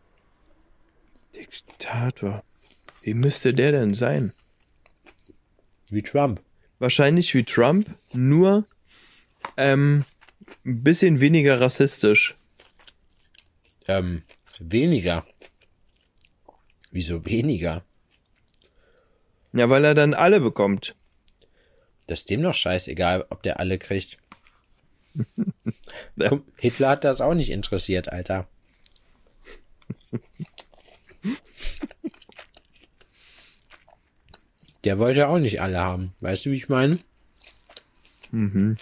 Diktator. Wie müsste der denn sein? Wie Trump. Wahrscheinlich wie Trump, nur ähm, ein bisschen weniger rassistisch. Ähm, Weniger. Wieso weniger? Ja, weil er dann alle bekommt. Das ist dem doch scheißegal, ob der alle kriegt. Ja. Guck, Hitler hat das auch nicht interessiert, Alter. Der wollte auch nicht alle haben. Weißt du, wie ich meine? Mhm.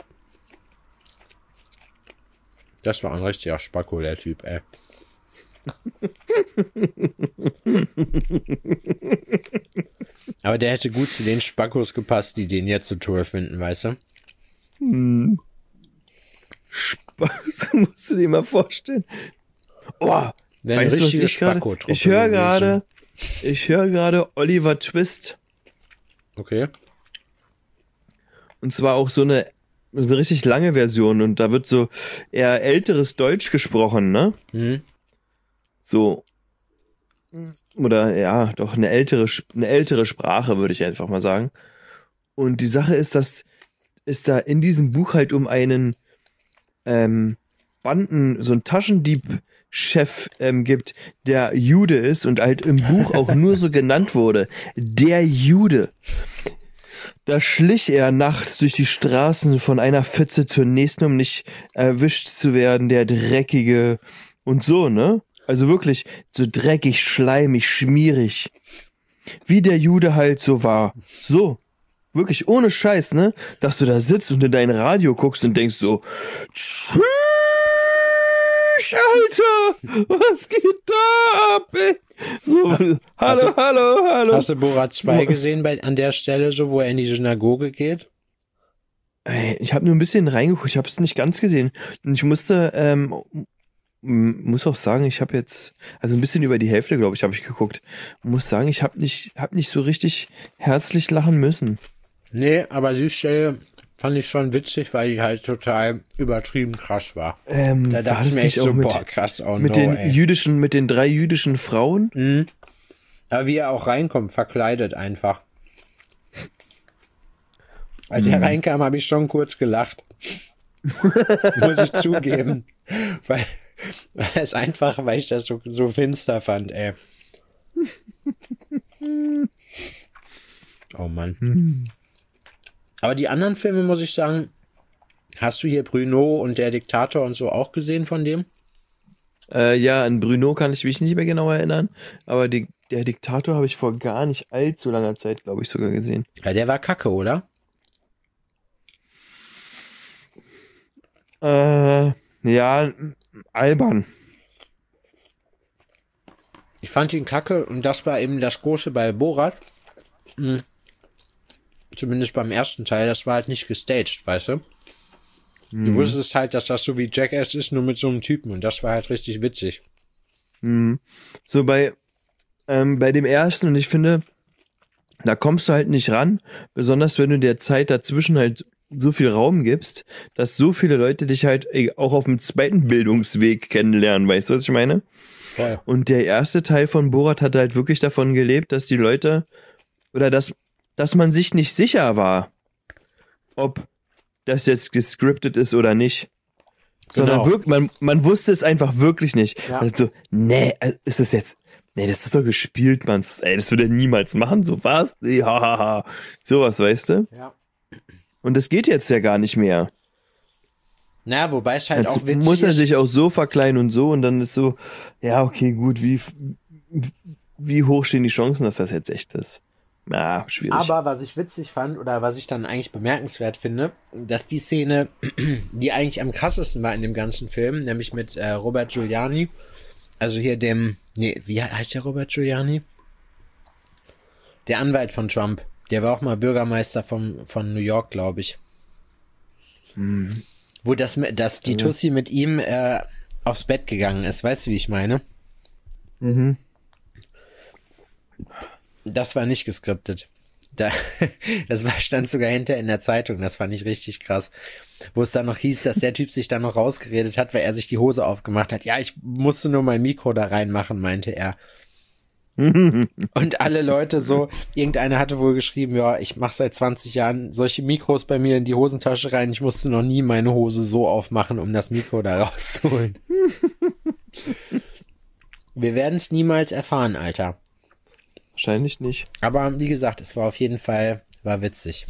Das war ein richtiger Spacko, der Typ, ey. Aber der hätte gut zu den Spackos gepasst, die den jetzt so toll finden, weißt du? Hm. Spaß, musst du dir mal vorstellen. Oh, Wäre eine weißt du, was richtige ich gerade? Spacko-Truppe Ich höre gewesen. gerade, ich höre gerade Oliver Twist. Okay. Und zwar auch so eine, so eine richtig lange Version. Und da wird so eher älteres Deutsch gesprochen, ne? Mhm. So. Oder ja, doch eine ältere, eine ältere Sprache, würde ich einfach mal sagen. Und die Sache ist, dass es da in diesem Buch halt um einen ähm, Banden, so einen Taschendieb-Chef ähm, gibt, der Jude ist und halt im Buch auch nur so genannt wurde. Der Jude. Da schlich er nachts durch die Straßen von einer Pfütze zur nächsten, um nicht erwischt zu werden, der Dreckige und so, ne? Also wirklich so dreckig, schleimig, schmierig. Wie der Jude halt so war. So. Wirklich ohne Scheiß, ne? Dass du da sitzt und in dein Radio guckst und denkst so, tschüss, Alter, was geht da ab, ey? So, hallo, Hast- hallo, hallo. Hast du Borat zwei gesehen bei, an der Stelle, so wo er in die Synagoge geht? Ey, ich habe nur ein bisschen reingeguckt, ich habe es nicht ganz gesehen. Und ich musste, ähm, m- muss auch sagen, ich habe jetzt, also ein bisschen über die Hälfte, glaube ich, habe ich geguckt. Muss sagen, ich habe nicht, hab nicht so richtig herzlich lachen müssen. Nee, aber die Stelle fand ich schon witzig, weil die halt total übertrieben krass war. Ähm, Da war dachte ich das mir nicht echt so, auch mit, boah, krass, oh mit no, den ey. jüdischen, mit den drei jüdischen Frauen? Mhm. Aber wie er auch reinkommt, verkleidet einfach. Als er reinkam, habe ich schon kurz gelacht. Muss ich zugeben. Weil, weil es einfach, weil ich das so, so finster fand, ey. Oh Mann. Aber die anderen Filme, muss ich sagen, hast du hier Bruno und der Diktator und so auch gesehen von dem? Äh, ja, an Bruno kann ich mich nicht mehr genau erinnern, aber die, der Diktator habe ich vor gar nicht allzu langer Zeit, glaube ich, sogar gesehen. Ja, der war kacke, oder? Äh, ja, albern. Ich fand ihn kacke und das war eben das Große bei Borat. Hm. Zumindest beim ersten Teil, das war halt nicht gestaged, weißt du? Du wusstest halt, dass das so wie Jackass ist, nur mit so einem Typen und das war halt richtig witzig. Mhm. So bei, ähm, bei dem ersten, und ich finde, da kommst du halt nicht ran, besonders wenn du der Zeit dazwischen halt so viel Raum gibst, dass so viele Leute dich halt äh, auch auf dem zweiten Bildungsweg kennenlernen, weißt du, was ich meine? Voll. Und der erste Teil von Borat hat halt wirklich davon gelebt, dass die Leute, oder dass, dass man sich nicht sicher war, ob das jetzt gescriptet ist oder nicht. Sondern Genau. wirklich, man, man wusste es einfach wirklich nicht. Ja. Also so, nee, ist das jetzt, nee, das ist doch gespielt, man, ey, das würde er niemals machen, so was? Ja, ha, ha. Sowas, weißt du? Ja. Und das geht jetzt ja gar nicht mehr. Na, wobei es halt Jetzt auch witzig muss er ist. sich auch so verkleiden und so und dann ist so, ja, okay, gut, wie, wie hoch stehen die Chancen, dass das jetzt echt ist? Ja, schwierig. Aber was ich witzig fand oder was ich dann eigentlich bemerkenswert finde, dass die Szene, die eigentlich am krassesten war in dem ganzen Film, nämlich mit äh, Robert Giuliani, also hier dem, nee, wie heißt der Robert Giuliani? Der Anwalt von Trump. Der war auch mal Bürgermeister vom, von New York, glaube ich. Hm. Wo das, dass die Tussi mit ihm äh, aufs Bett gegangen ist. Weißt du, wie ich meine? Mhm. Das war nicht geskriptet. Da, das war, stand sogar hinter in der Zeitung. Das fand ich richtig krass. Wo es dann noch hieß, dass der Typ sich dann noch rausgeredet hat, weil er sich die Hose aufgemacht hat. Ja, ich musste nur mein Mikro da reinmachen, meinte er. Und alle Leute so, irgendeiner hatte wohl geschrieben, ja, ich mache seit zwanzig Jahren solche Mikros bei mir in die Hosentasche rein. Ich musste noch nie meine Hose so aufmachen, um das Mikro da rauszuholen. Wir werden es niemals erfahren, Alter. Wahrscheinlich nicht. Aber wie gesagt, es war auf jeden Fall, war witzig.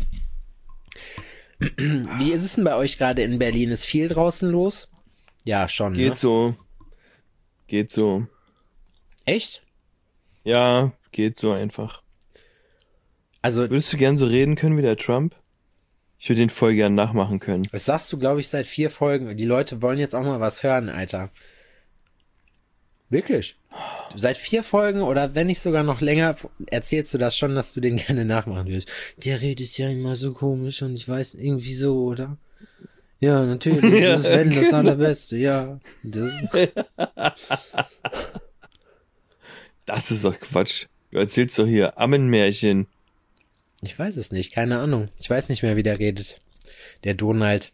Wie ist es denn bei euch gerade in Berlin? Ist viel draußen los? Ja, schon, Geht ne? so. Geht so. Echt? Ja, geht so einfach. Also, Würdest du gern so reden können wie der Trump? Ich würde den voll gern nachmachen können. das sagst du, glaube ich, seit vier Folgen. Die Leute wollen jetzt auch mal was hören, Alter. Wirklich? Seit vier Folgen oder wenn nicht sogar noch länger erzählst du das schon, dass du den gerne nachmachen willst. Der redet ja immer so komisch und ich weiß irgendwie so, oder? Ja, natürlich. Ja, Das ist Sven, das genau. Allerbeste, ja. Das, Das ist doch Quatsch. Du erzählst doch hier Ammenmärchen. ich weiß es nicht, keine Ahnung. Ich weiß nicht mehr, wie der redet. Der Donald.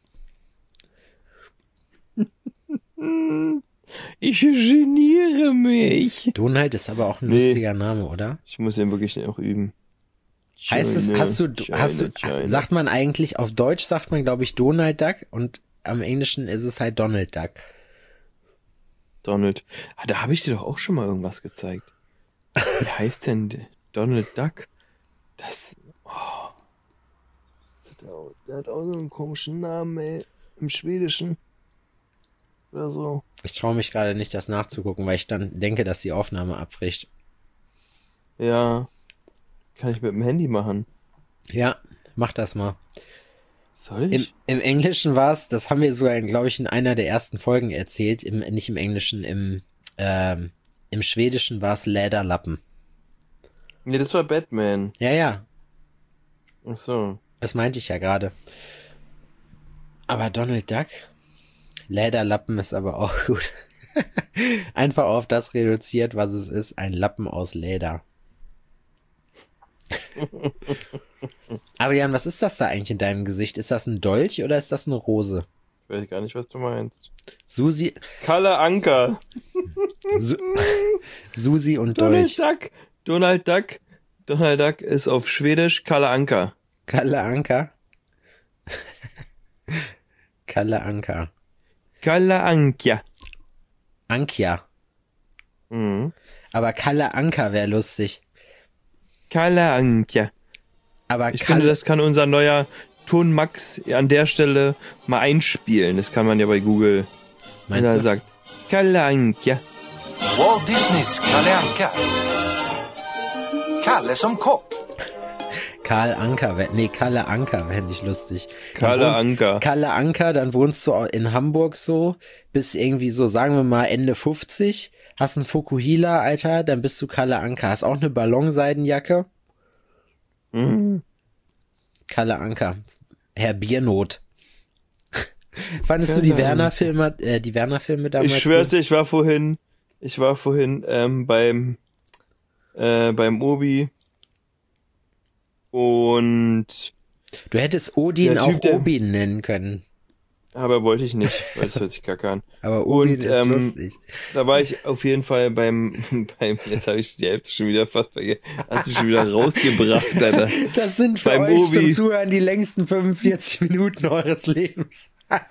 Ich geniere mich. Donald ist aber auch ein Nee. lustiger Name, oder? Ich muss den wirklich noch üben. Heißt es, China, hast du, China, hast du, China. sagt man eigentlich, auf Deutsch sagt man, glaube ich, Donald Duck und am Englischen ist es halt Donald Duck. Donald. Ah, da habe ich dir doch auch schon mal irgendwas gezeigt. Wie heißt denn der Donald Duck? Das. Oh. Das hat auch, der hat auch so einen komischen Namen, ey. Im Schwedischen. Oder so. Ich traue mich gerade nicht, das nachzugucken, weil ich dann denke, dass die Aufnahme abbricht. Ja. Kann ich mit dem Handy machen. Ja, mach das mal. Soll Im, ich? im Englischen war es, das haben wir sogar, glaube ich, in einer der ersten Folgen erzählt, im, nicht im Englischen, im, ähm, im Schwedischen war es Lederlappen. Nee, das war Batman. Ja, ja, Ach so. das meinte ich ja gerade. Aber Donald Duck? Lederlappen ist aber auch gut. Einfach auf das reduziert, was es ist, ein Lappen aus Leder. Adrian, was ist das da eigentlich in deinem Gesicht? Ist das ein Dolch oder ist das eine Rose? Ich weiß gar nicht, was du meinst. Susi, Kalle Anker. Su Susi und Donald Dolch. Duck. Donald Duck. Donald Duck ist auf Schwedisch Kalle Anker. Kalle Anker. Kalle Anker. Kalle Anka. Ankia. Mhm. Aber Kalle Anker wäre lustig. Kalle Anka. Aber Ich Kalle, finde, das kann unser neuer Ton Max an der Stelle mal einspielen. Das kann man ja bei Google. Wenn meinst er du? sagt, Kalle Anka. Walt Disneys Kalle Anka. Kalle som Kock. Karl Anker, wär, nee, Kalle Anker wäre nicht lustig. Dann Kalle wohnst- Anka. Kalle Anker, dann wohnst du in Hamburg so, bis irgendwie so, sagen wir mal, Ende fünfzig, hast einen Fukuhila, Alter, dann bist du Kalle Anker. Hast auch eine Ballonseidenjacke. Mhm. Kalle Anker. Herr Biernot. Fandest du die Kalle Werner-Filme, äh, die Werner-Filme damals? Ich schwör's gut? dir, ich war vorhin, ich war vorhin ähm, beim äh, beim Obi und Du hättest Odin Der Typ, auch der- Obin nennen können. aber wollte ich nicht, weil das hört sich kacke an. Aber Odin Und, ist ähm, lustig. Da war ich auf jeden Fall beim, beim jetzt habe ich die Hälfte schon wieder fast vergessen, hast du schon wieder rausgebracht, Alter. Das sind für beim euch Obi. zum Zuhören die längsten fünfundvierzig Minuten eures Lebens.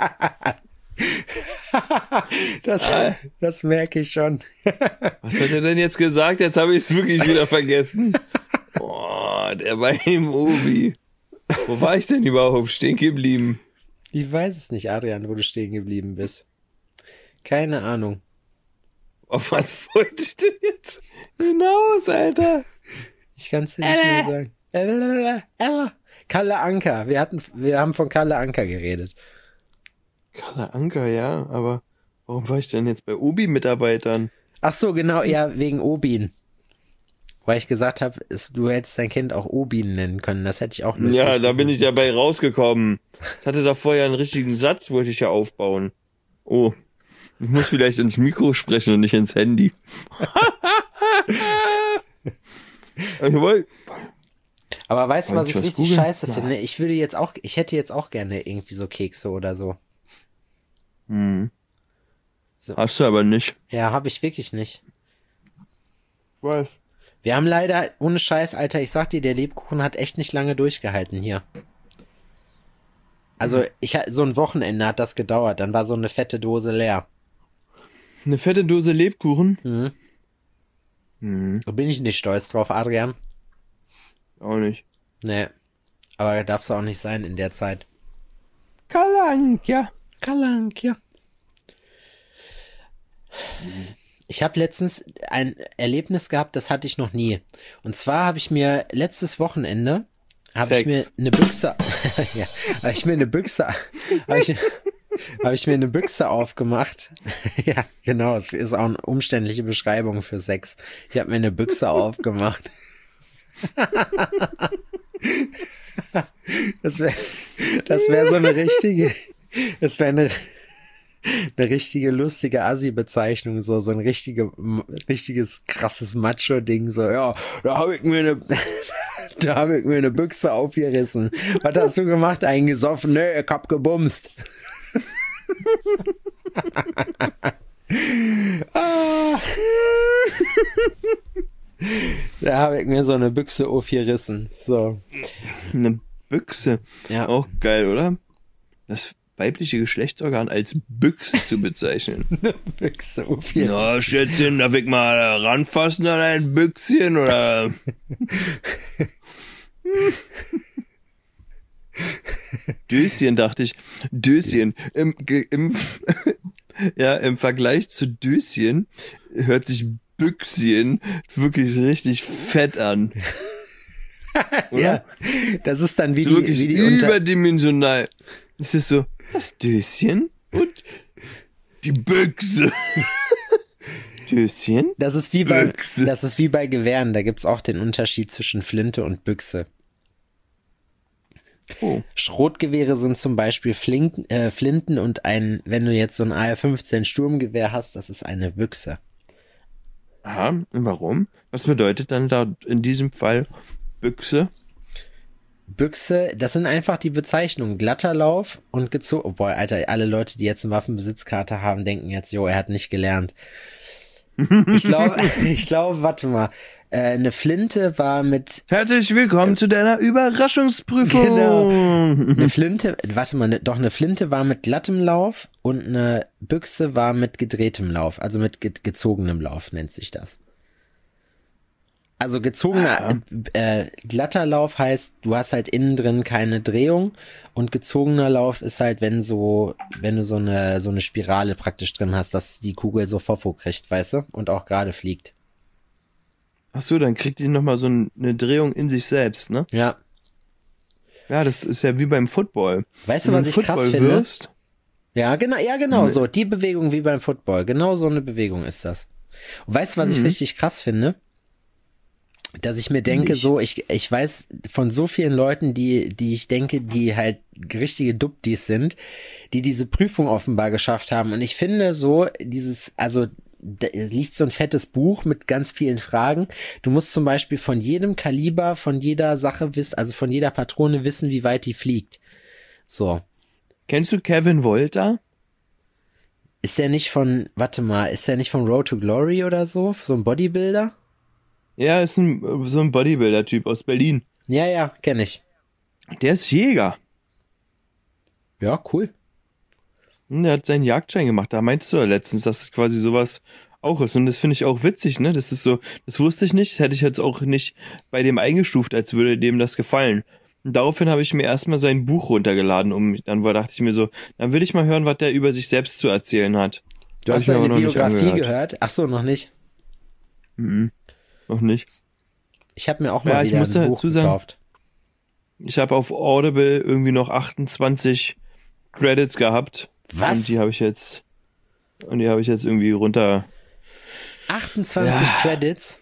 das, das merke ich schon. Was hat er denn jetzt gesagt? Jetzt habe ich es wirklich wieder vergessen. Boah, der beim Obi. Wo war ich denn überhaupt stehen geblieben? Ich weiß es nicht, Adrian, wo du stehen geblieben bist. Keine Ahnung. Auf was wollte ich denn jetzt hinaus, Alter? Ich kann es dir nicht mehr sagen. Äh, äh, Kalle Anker. Wir hatten, wir haben von Kalle Anker geredet. Kalle Anker, ja, aber warum war ich denn jetzt bei Obi-Mitarbeitern? Ach so, genau, ja, wegen Obin. Weil ich gesagt habe, du hättest dein Kind auch Obin nennen können. Das hätte ich auch lustig Ja, da bin gefunden. ich dabei rausgekommen. Ich hatte da vorher einen richtigen Satz, wollte ich ja aufbauen. Oh, ich muss vielleicht ins Mikro sprechen und nicht ins Handy. Ich wollte... Aber weißt du, Wollt was ich ich was richtig googeln? scheiße finde? Ich würde jetzt auch, ich hätte jetzt auch gerne irgendwie so Kekse oder so. Hm. So. Hast du aber nicht. Ja, habe ich wirklich nicht. Was? Wir haben leider, ohne Scheiß, Alter, ich sag dir, der Lebkuchen hat echt nicht lange durchgehalten hier. Also, ich ha- so ein Wochenende hat das gedauert, dann war so eine fette Dose leer. Eine fette Dose Lebkuchen? Mhm. Hm, Da bin ich nicht stolz drauf, Adrian. auch nicht. Nee. Aber darfst du auch nicht sein in der Zeit. Kalanka. Kalanka. Ich habe letztens ein Erlebnis gehabt, das hatte ich noch nie. Und zwar habe ich mir letztes Wochenende habe ich mir Sex. eine Büchse, ja, habe ich mir eine Büchse, habe ich, habe ich mir eine Büchse aufgemacht. Ja, genau, es ist auch eine umständliche Beschreibung für Sex. Ich habe mir eine Büchse aufgemacht. Das wäre, das wäre so eine richtige, das wäre eine, eine richtige lustige Assi-Bezeichnung, so, so ein richtige, richtiges krasses Macho-Ding, so, ja, da habe ich mir eine, da habe ich mir eine Büchse aufgerissen. Was hast du gemacht? Eingesoffen? Nö, ich hab gebumst. Ah. Da habe ich mir so eine Büchse aufgerissen. So. Eine Büchse. Ja. Auch geil, oder? Das weibliche Geschlechtsorgan als Büchse zu bezeichnen. Büchse aufgerissen. Na, Schätzchen, darf ich mal ranfassen an ein Büchschen, oder? Döschen, dachte ich. Döschen. Im, ge- im, ja, im Vergleich zu Döschen hört sich Büchschen wirklich richtig fett an. Oder? Ja, das ist dann wie So die, wirklich wie die unter überdimensional. Es ist so, das Döschen und die Büchse. Döschen? das ist wie bei Büchse. das ist wie bei Gewehren, da gibt's auch den Unterschied zwischen Flinte und Büchse. Oh. Schrotgewehre sind zum Beispiel Flinken, äh, Flinten und ein, wenn du jetzt so ein A R fünfzehn Sturmgewehr hast, das ist eine Büchse. Aha, und warum? Was bedeutet dann da in diesem Fall Büchse? Büchse, das sind einfach die Bezeichnungen. Glatter Lauf und gezogen. Oh boy, Alter, alle Leute, die jetzt eine Waffenbesitzkarte haben, denken jetzt, jo, er hat nicht gelernt. Ich glaube, ich glaube, warte mal. Äh, eine Flinte war mit, Herzlich willkommen zu deiner Überraschungsprüfung. Genau. eine Flinte, warte mal, ne, doch eine Flinte war mit glattem Lauf und eine Büchse war mit gedrehtem Lauf, also mit ge gezogenem Lauf nennt sich das. Also gezogener, äh, äh, glatter Lauf heißt, du hast halt innen drin keine Drehung und gezogener Lauf ist halt, wenn so, wenn du so eine, so eine Spirale praktisch drin hast, dass die Kugel so Fofo kriegt, weißt du, und auch gerade fliegt. Ach so, dann kriegt die nochmal so ein- eine Drehung in sich selbst, ne? Ja. Ja, das ist ja wie beim Football. Weißt du, Wenn was du ich Football krass finde? wirst, Ja, genau, ja, genau, Nee. so, die Bewegung wie beim Football, genau so eine Bewegung ist das. Und weißt du, was ich Mhm. richtig krass finde? Dass ich mir denke, Nicht. so, ich, ich weiß von so vielen Leuten, die, die ich denke, die halt richtige Duptis sind, die diese Prüfung offenbar geschafft haben. Und ich finde so, dieses, also, da liegt so ein fettes Buch mit ganz vielen Fragen. Du musst zum Beispiel von jedem Kaliber, von jeder Sache wissen, also von jeder Patrone wissen, wie weit die fliegt. So. kennst du Kevin Wolter? Ist der nicht von, warte mal, ist der nicht von Road to Glory oder so? So ein Bodybuilder? Ja, ist ein, so ein Bodybuilder-Typ aus Berlin. Ja, ja, kenne ich. Der ist Jäger. Ja, cool. Hm, Der hat seinen Jagdschein gemacht. Da meinst du ja letztens, dass es quasi sowas auch ist. Und das finde ich auch witzig, ne? Das ist so, das wusste ich nicht. Das hätte ich jetzt auch nicht bei dem eingestuft, als würde dem das gefallen. Und daraufhin habe ich mir erstmal sein Buch runtergeladen. Um, dann war- dachte ich mir so, dann will ich mal hören, was der über sich selbst zu erzählen hat. Du Hab hast ich mir aber seine noch nicht Biografie angehört. gehört? Ach so, noch nicht. Mhm. Noch nicht. Ich habe mir auch mal Ja, ich wieder muss ein Buch dazu sagen- gekauft. Ich habe auf Audible irgendwie noch achtundzwanzig Credits gehabt. Was? Und die habe ich jetzt, und die habe ich jetzt irgendwie runter, achtundzwanzig Ja. Credits?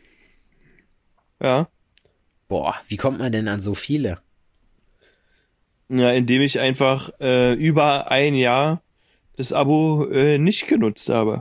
ja. Boah, wie kommt man denn an so viele? Ja, indem ich einfach äh, über ein Jahr das Abo äh, nicht genutzt habe.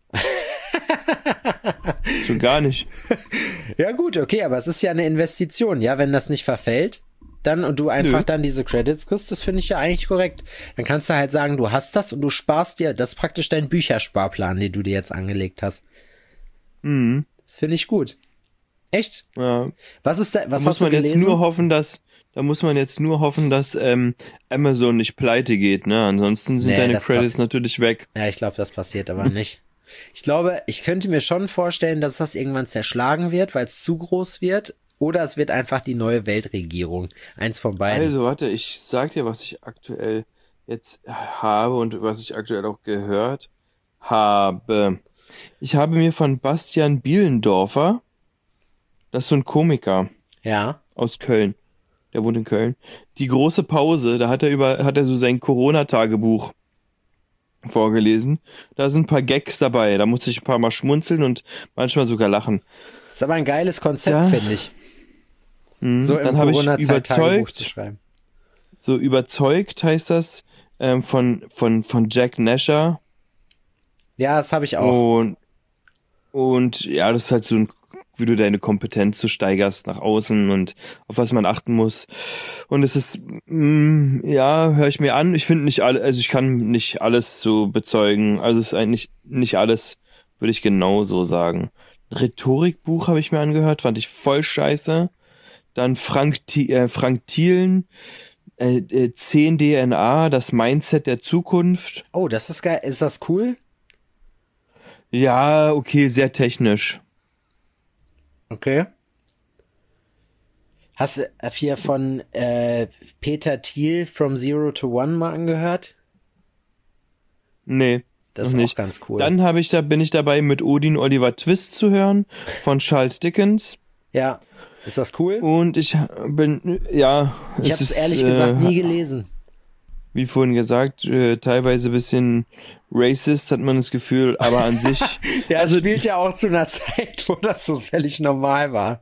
So gar nicht. Ja gut, okay, aber es ist ja eine Investition, ja, wenn das nicht verfällt, dann und du einfach Nö. dann diese Credits kriegst, das finde ich ja eigentlich korrekt. Dann kannst du halt sagen, du hast das und du sparst dir, das ist praktisch dein Büchersparplan, den du dir jetzt angelegt hast. Mhm. Das finde ich gut. Echt? Ja. Was ist da, Da was muss hast du man jetzt gelesen? nur hoffen, dass da muss man jetzt nur hoffen, dass ähm, Amazon nicht pleite geht, ne? Ansonsten sind Nee, deine das Credits passt. natürlich weg. Ja, ich glaube, das passiert aber nicht. Ich glaube, ich könnte mir schon vorstellen, dass das irgendwann zerschlagen wird, weil es zu groß wird. Oder es wird einfach die neue Weltregierung. Eins von beiden. Also, warte, ich sag dir, was ich aktuell jetzt habe und was ich aktuell auch gehört habe. Ich habe mir von Bastian Bielendorfer, das ist so ein Komiker Ja. aus Köln, der wohnt in Köln, die große Pause, da hat er über, hat er so sein Corona-Tagebuch vorgelesen. Da sind ein paar Gags dabei, da musste ich ein paar Mal schmunzeln und manchmal sogar lachen. Ist aber ein geiles Konzept, Ja. finde ich. Mhm. So im Dann habe ich Corona-Zeit-Tagebuch zu überzeugt, schreiben. so überzeugt heißt das, ähm, von, von, von Jack Nasher. Ja, das habe ich auch. Und, und ja, das ist halt so ein, wie du deine Kompetenz so steigerst nach außen und auf was man achten muss. Und es ist, mh, ja, höre ich mir an. Ich finde nicht alle, also ich kann nicht alles so bezeugen. Also es ist eigentlich nicht alles, würde ich genau so sagen. Rhetorikbuch habe ich mir angehört, fand ich voll scheiße. Dann Frank, Thi- äh, Frank Thielen, äh, äh, zehn D N A, das Mindset der Zukunft. Oh, das ist geil. Ist das cool? Ja, okay, sehr technisch. Okay. Hast du hier von äh, Peter Thiel From Zero to One mal angehört? Nee, Das noch ist nicht. auch ganz cool. Dann habe ich da, bin ich dabei, mit Odin Oliver Twist zu hören, von Charles Dickens. Ja. Ist das cool? Und ich bin, ja, Ich habe es ehrlich gesagt nie gelesen. Wie vorhin gesagt, äh, teilweise ein bisschen racist, hat man das Gefühl, aber an sich, Ja, also- es spielt ja auch zu einer Zeit, wo das so völlig normal war.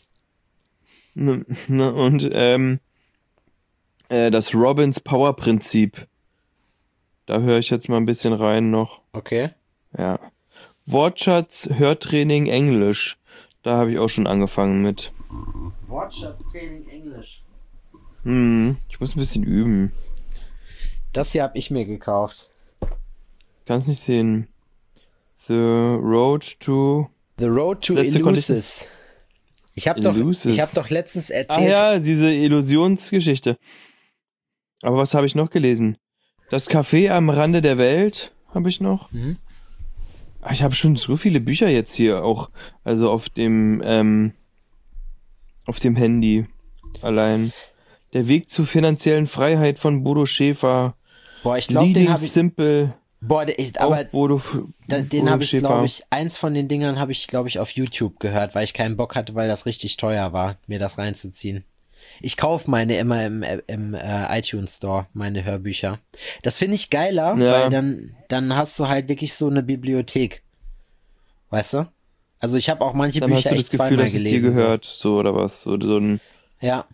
ne, ne, und ähm, äh, das Robbins Power Prinzip, da höre ich jetzt mal ein bisschen rein noch. Okay. Ja. Wortschatz, Hörtraining, Englisch. Da habe ich auch schon angefangen mit. Wortschatztraining Englisch. Hm, ich muss ein bisschen üben. Das hier habe ich mir gekauft. Kann's nicht sehen. The Road to... The Road to Letzte konnte ich- Illusis. Ich habe doch, Illusis. ich hab doch letztens Ah erzählt. ja, diese Illusionsgeschichte. Aber was habe ich noch gelesen? Das Café am Rande der Welt habe ich noch. Mhm. Ah, Ich habe schon so viele Bücher jetzt hier auch, also auf dem ähm, auf dem Handy allein. Der Weg zur finanziellen Freiheit von Bodo Schäfer. Boah, ich glaube, den Leading habe ich. Simple. Boah, der- ich, auch aber Bodo, da, den Bodo habe ich, Schäfer. glaube ich, eins von den Dingern habe ich, glaube ich, auf YouTube gehört, weil ich keinen Bock hatte, weil das richtig teuer war, mir das reinzuziehen. Ich kaufe meine immer im, im äh, iTunes Store, meine Hörbücher. Das finde ich geiler, Ja. weil dann, dann hast du halt wirklich so eine Bibliothek. Weißt du? Also ich habe auch manche Dann Bücher hast du echt das Gefühl, zweimal dass es dir gelesen. gehört, so oder was, so, so ein So. Ja.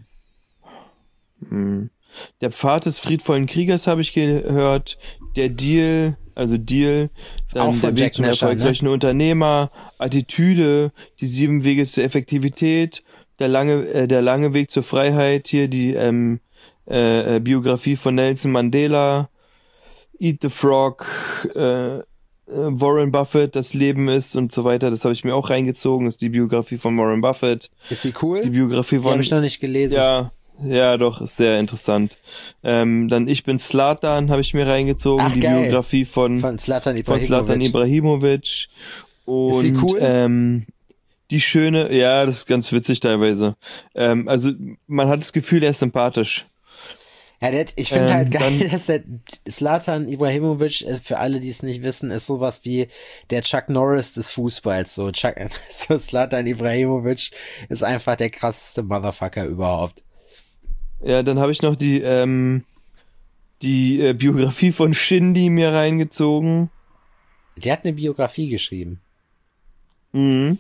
Hm. Der Pfad des friedvollen Kriegers habe ich gehört. Der Deal, also Deal, dann Auch von der Weg Jack zum Nasher, erfolgreichen Unternehmer, Attitüde, die sieben Wege zur Effektivität, der lange, äh, der lange Weg zur Freiheit, hier die ähm, äh, äh, Biografie von Nelson Mandela, Eat the Frog, äh, äh, Warren Buffett, das Leben ist und so weiter. Das habe ich mir auch reingezogen. Das ist die Biografie von Warren Buffett, Ist sie cool? die Biografie Die von habe ich noch nicht gelesen. ja, ja, doch, ist sehr interessant. Ähm, dann Ich bin Zlatan, habe ich mir reingezogen, Ach, die geil. Biografie von, Von Zlatan von Zlatan Ibrahimovic. Ibrahimovic. Und, Ist sie cool? Ähm, die schöne, ja, das ist ganz witzig teilweise. Ähm, also, man hat das Gefühl, er ist sympathisch. Ja, der, ich finde Ähm, halt geil, dann- dass der Zlatan Ibrahimovic, äh, für alle, die es nicht wissen, ist sowas wie der Chuck Norris des Fußballs. So, Chuck, so Zlatan Ibrahimovic ist einfach der krasseste Motherfucker überhaupt. Ja, dann habe ich noch die, ähm, die äh, Biografie von Shindy mir reingezogen. Der hat eine Biografie geschrieben. Mhm.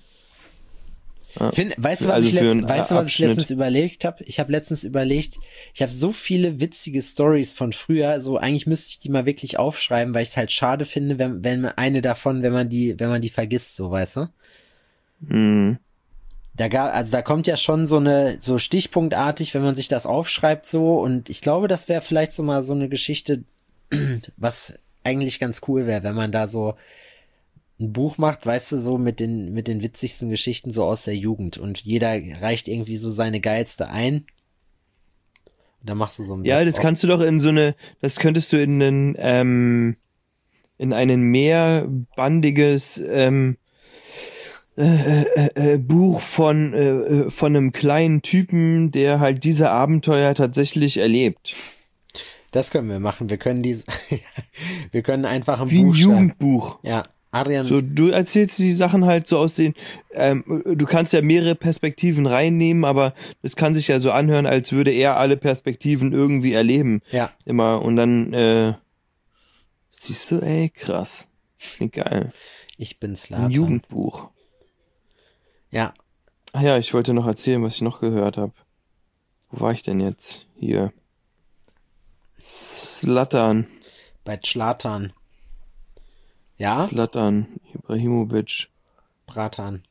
Find, weißt du, was, Also ich, für letzt, einen weißt du, was ich Abschnitt. letztens überlegt habe? Ich habe letztens überlegt, ich habe so viele witzige Stories von früher, so eigentlich müsste ich die mal wirklich aufschreiben, weil ich es halt schade finde, wenn, wenn man eine davon, wenn man die, wenn man die vergisst, so, weißt du? Mhm. Da gab, also da kommt ja schon so eine, so stichpunktartig, wenn man sich das aufschreibt, so, und ich glaube, das wäre vielleicht so mal so eine Geschichte, was eigentlich ganz cool wäre, wenn man da so ein Buch macht, weißt du, so mit den, mit den witzigsten Geschichten so aus der Jugend und jeder reicht irgendwie so seine geilste ein. Und dann machst du so ein Ja, das Best-of. kannst du doch in so eine, das könntest du in einen, ähm, in ein mehrbandiges ähm, äh, äh, äh, Buch von, äh, von einem kleinen Typen, der halt diese Abenteuer tatsächlich erlebt. Das können wir machen. Wir können dies, wir können einfach ein Wie Buch ein schreiben. Jugendbuch. Ja, Adrian. So, du erzählst die Sachen halt so aus den, ähm, du kannst ja mehrere Perspektiven reinnehmen, aber es kann sich ja so anhören, als würde er alle Perspektiven irgendwie erleben. Ja. Immer. Und dann, äh, siehst du, ey, krass. Klingt geil. Ich bin Ein Slatan. Jugendbuch. Ja. Ach ja, ich wollte noch erzählen, was ich noch gehört habe. Wo war ich denn jetzt? Hier. Zlatan. Bei Zlatan. Ja? Zlatan Ibrahimovic. Bratan.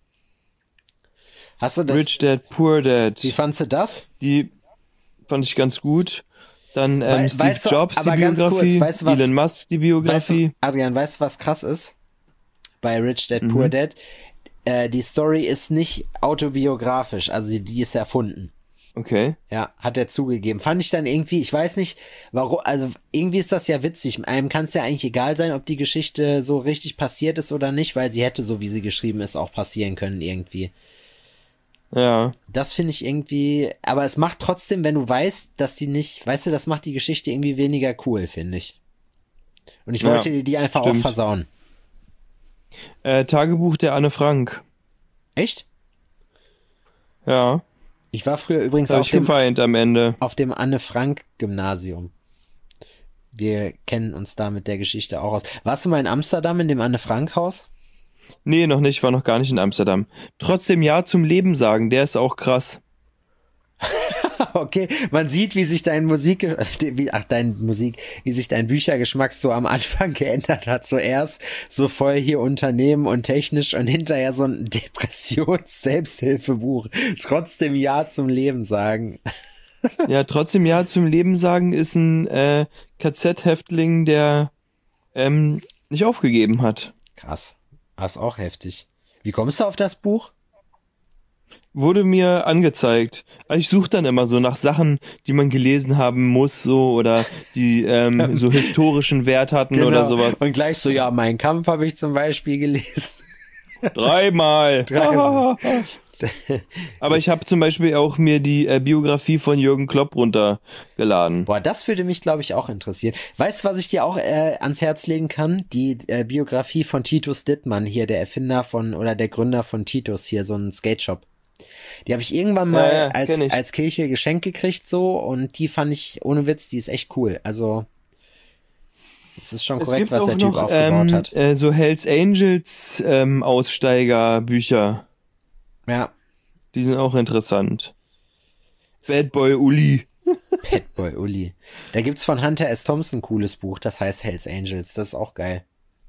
Hast du das? Rich Dad, Poor Dad. Wie fandst du das? Die fand ich ganz gut. Dann ähm, Wei- Steve weißt du- Jobs, die aber ganz kurz, Biografie. weißt du was- Elon Musk, die Weißt Biografie. du, Adrian, weißt du, was krass ist? Bei Rich Dad, Mhm. Poor Dad. Äh, die Story ist nicht autobiografisch, also die, die ist erfunden. Okay. Ja, hat er zugegeben. Fand ich dann irgendwie, ich weiß nicht, warum, also irgendwie ist das ja witzig. Einem kann es ja eigentlich egal sein, ob die Geschichte so richtig passiert ist oder nicht, weil sie hätte, so wie sie geschrieben ist, auch passieren können irgendwie. Ja. Das finde ich irgendwie, aber es macht trotzdem, wenn du weißt, dass die nicht, weißt du, das macht die Geschichte irgendwie weniger cool, finde ich. Und ich Ja, wollte dir die einfach stimmt. auch versauen. Äh, Tagebuch der Anne Frank. Echt? Ja. Ich war früher übrigens Da habe auf ich dem, geweint am Ende. auf dem Anne-Frank-Gymnasium. Wir kennen uns da mit der Geschichte auch aus. Warst du mal in Amsterdam in dem Anne-Frank-Haus? Nee, noch nicht, war noch gar nicht in Amsterdam. Trotzdem Ja zum Leben sagen, der ist auch krass. Okay, man sieht, wie sich dein Musik, wie, ach, dein Musik, wie sich dein Büchergeschmack so am Anfang geändert hat. Zuerst so voll hier Unternehmen und technisch und hinterher so ein Depressions-Selbsthilfebuch. Trotzdem Ja zum Leben sagen. Ja, trotzdem Ja zum Leben sagen ist ein äh, K Z-Häftling, der ähm, nicht aufgegeben hat. Krass. Das ist auch heftig. Wie kommst du auf das Buch? Wurde mir angezeigt. Also ich suche dann immer so nach Sachen, die man gelesen haben muss, so oder die ähm, so historischen Wert hatten oder sowas. Und gleich so, ja, Mein Kampf habe ich zum Beispiel gelesen. Dreimal. Dreimal. Aber ich habe zum Beispiel auch mir die äh, Biografie von Jürgen Klopp runtergeladen. Boah, das würde mich, glaube ich, auch interessieren. Weißt du, was ich dir auch äh, ans Herz legen kann? Die äh, Biografie von Titus Dittmann, hier der Erfinder von oder der Gründer von Titus, hier so ein Skate-Shop. Die habe ich irgendwann mal Ja, ja, als, kenn ich. als Kirche geschenkt gekriegt so und die fand ich, ohne Witz, die ist echt cool. Also es ist schon Es korrekt, gibt was auch der Typ noch aufgebaut ähm, hat. äh, so Hells Angels ähm, Aussteiger-Bücher. Ja, Die sind auch interessant. Bad Boy Uli. Bad Boy Uli. Da gibt's von Hunter S. Thompson ein cooles Buch, das heißt Hells Angels. Das ist auch geil.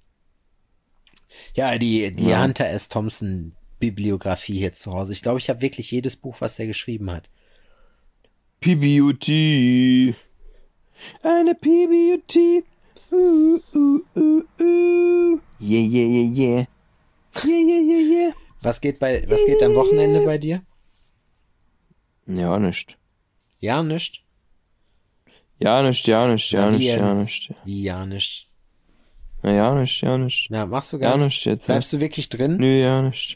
Ja, die, die Ja. Hunter S. Thompson Bibliografie hier zu Hause. Ich glaube, ich habe wirklich jedes Buch, was der geschrieben hat. P B U T. Eine P B U T. Uh, uh, uh, uh. Yeah, yeah, yeah, yeah. Yeah, yeah, yeah, yeah. Was geht bei, was geht am Wochenende bei dir? Ja, nicht. Ja, nicht. Ja, nicht, ja, nicht, ja, Na, wie nicht, denn? ja, nicht. Wie ja nicht. Na, ja, nicht, ja, nicht. Na, machst du gar Ja, nichts? nicht jetzt. Bleibst du wirklich drin? Nö, ja, nicht.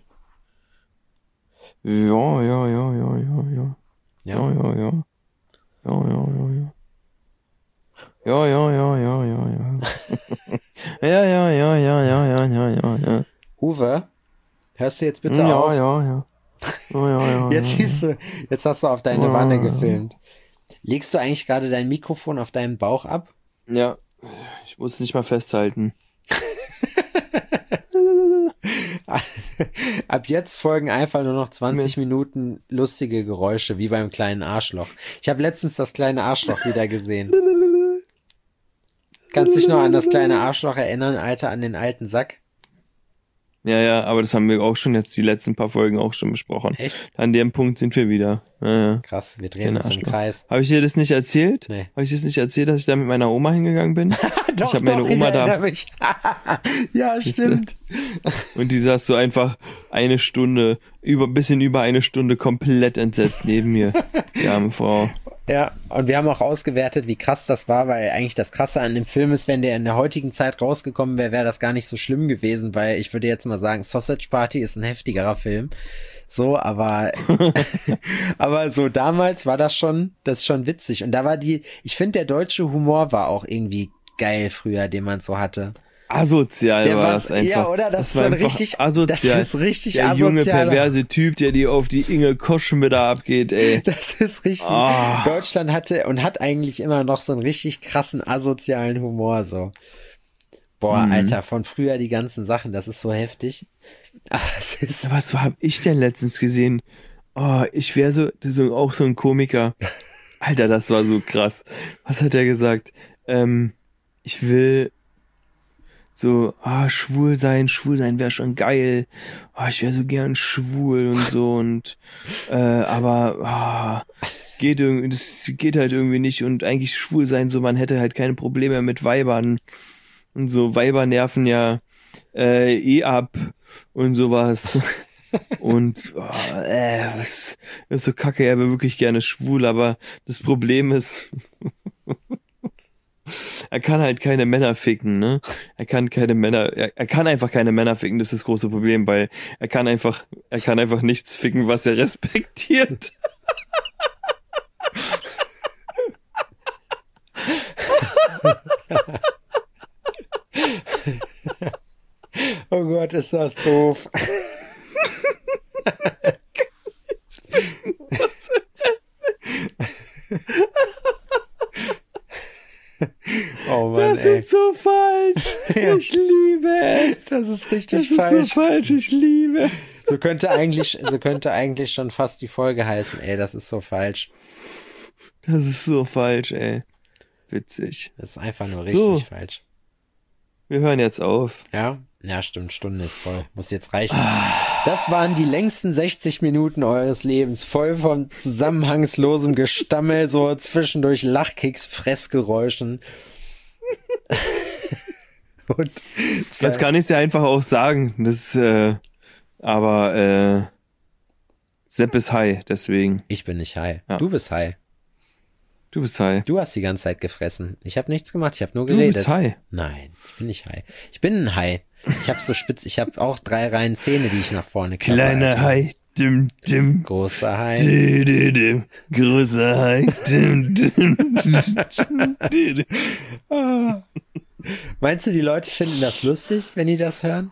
Ja, ja, ja, ja, ja, ja. Ja, ja, ja. Ja, ja, ja, ja. Ja, ja, ja, ja, ja, ja. Ja, ja, ja, ja, ja, ja, ja, ja, ja. Uwe, hörst du jetzt bitte Ja, auf? ja, ja. Ja, ja, ja. Jetzt ja. siehst du, jetzt hast du auf deine Ja. Wanne gefilmt. Legst du eigentlich gerade dein Mikrofon auf deinen Bauch ab? Ja, ich muss es nicht mal festhalten. Ab jetzt folgen einfach nur noch zwanzig Minuten lustige Geräusche, wie beim kleinen Arschloch. Ich habe letztens das kleine Arschloch wieder gesehen. Kannst dich noch an das kleine Arschloch erinnern, Alter, an den alten Sack? Ja, ja, aber das haben wir auch schon jetzt die letzten paar Folgen auch schon besprochen. Echt? An dem Punkt sind wir wieder. Ja, ja. Krass, wir drehen Kleiner uns im Arschloch. Kreis. Habe ich dir das nicht erzählt? Nee. Habe ich dir das nicht erzählt, dass ich da mit meiner Oma hingegangen bin? Doch, hab meine doch, Oma ich da- erinnere mich. Ja, Siehste? stimmt. Und die saß so einfach eine Stunde, über bisschen über eine Stunde komplett entsetzt neben mir. Die arme Frau. Ja, und wir haben auch ausgewertet, wie krass das war, weil eigentlich das Krasse an dem Film ist, wenn der in der heutigen Zeit rausgekommen wäre, wäre das gar nicht so schlimm gewesen, weil ich würde jetzt mal sagen, Sausage Party ist ein heftigerer Film. So, aber aber so damals war das schon, das ist schon witzig. Und da war die, ich finde, der deutsche Humor war auch irgendwie geil früher, den man so hatte. Asozial Der war war- das einfach. ja, oder? Das das ist war so ein einfach richtig- asozial. das ist richtig Der junge, asozialer- perverse Typ, der die auf die Inge Koschmitter abgeht, ey. Das ist richtig. Ah. Deutschland hatte und hat eigentlich immer noch so einen richtig krassen asozialen Humor, so. Boah, Mhm. Alter, von früher die ganzen Sachen, das ist so heftig. Ah, es ist, Was habe ich denn letztens gesehen? Oh, ich wäre so, so, auch so ein Komiker. Alter, das war so krass. Was hat er gesagt? Ähm, ich will so, ah, schwul sein, schwul sein wäre schon geil. Oh, ich wäre so gern schwul und so und, äh, aber, ah, geht irgendwie, das geht halt irgendwie nicht und eigentlich schwul sein, so, man hätte halt keine Probleme mit Weibern und so, Weiber nerven ja, äh, eh ab und sowas. Und oh, äh, was, das ist so kacke, er wäre wirklich gerne schwul, aber das Problem ist, er kann halt keine Männer ficken, ne? Er kann keine Männer, er, er kann einfach keine Männer ficken, das ist das große Problem, weil er kann einfach, er kann einfach nichts ficken, was er respektiert. oh Gott, ist das doof. oh Mann, Das ey. ist so falsch. Ja. Ich liebe es. Das ist Das richtig ist falsch. so falsch, ich liebe es. So könnte eigentlich, so könnte eigentlich schon fast die Folge heißen, ey, das ist so falsch. Das ist so falsch, ey. Witzig. Das ist einfach nur richtig So. falsch. Wir hören jetzt auf. Ja? Ja, stimmt, Stunde ist voll. Muss jetzt reichen. Das waren die längsten sechzig Minuten eures Lebens, voll von zusammenhangslosem Gestammel, so zwischendurch Lachkicks, Fressgeräuschen. Und zwei, Das kann ich dir einfach auch sagen. Das, äh, aber, äh, Sepp ist high, deswegen. ich bin nicht high. Ja. Du bist high. Du bist high. Du hast die ganze Zeit gefressen. Ich habe nichts gemacht, ich habe nur Du geredet. bist high. Nein, ich bin nicht high. Ich bin ein High. Ich habe so spitz, ich habe auch drei Reihen Zähne, die ich nach vorne klappe. Kleiner Alter. High. Dim, dim. Großer High. Dü, dü, dü. Großer High. Dim, dim, dim, dü, dü. Ah. Meinst du, die Leute finden das lustig, wenn die das hören?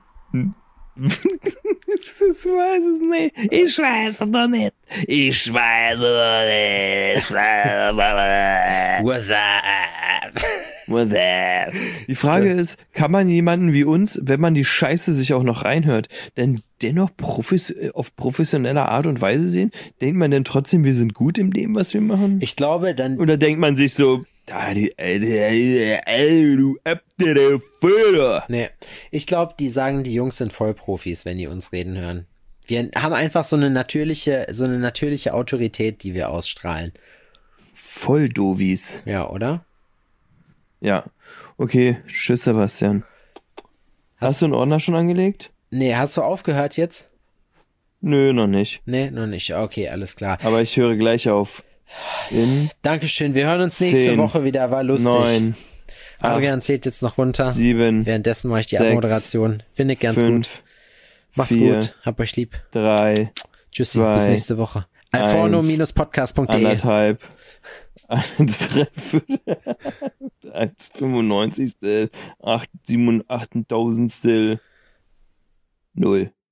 Ich weiß es nicht. Ich weiß es doch nicht. Ich weiß es nicht. Ich weiß es What's up? What's up? Die Frage ist, kann man jemanden wie uns, wenn man die Scheiße sich auch noch reinhört, denn dennoch profes auf professioneller Art und Weise sehen? Denkt man denn trotzdem, wir sind gut in dem, was wir machen? Ich glaube, dann Oder denkt man sich so, da die, äh, äh, äh, du Abder Föder. nee, ich glaube, die sagen, die Jungs sind Vollprofis, wenn die uns reden hören. Wir haben einfach so eine natürliche, so eine natürliche Autorität, die wir ausstrahlen. Voll Dovis. Ja, oder? Ja. Okay, tschüss Sebastian. Hast du einen Ordner schon angelegt? Nee, hast du aufgehört jetzt? Nö, noch nicht. Nee, noch nicht. Okay, alles klar. Aber ich höre gleich auf. In Dankeschön, wir hören uns nächste Zehn, Woche wieder, war lustig. neun, Adrian zählt jetzt noch runter. sieben, Währenddessen mache ich die sechs, Abmoderation. Finde ich ganz gut. fünf, Macht's vier, gut. Habt euch lieb. drei, Tschüssi, zwei, bis nächste Woche. alforno Podcast punkt de anderthalb, eins, drei, eins, fünfundneunzigstel, acht, sieben, achttausendstel, null.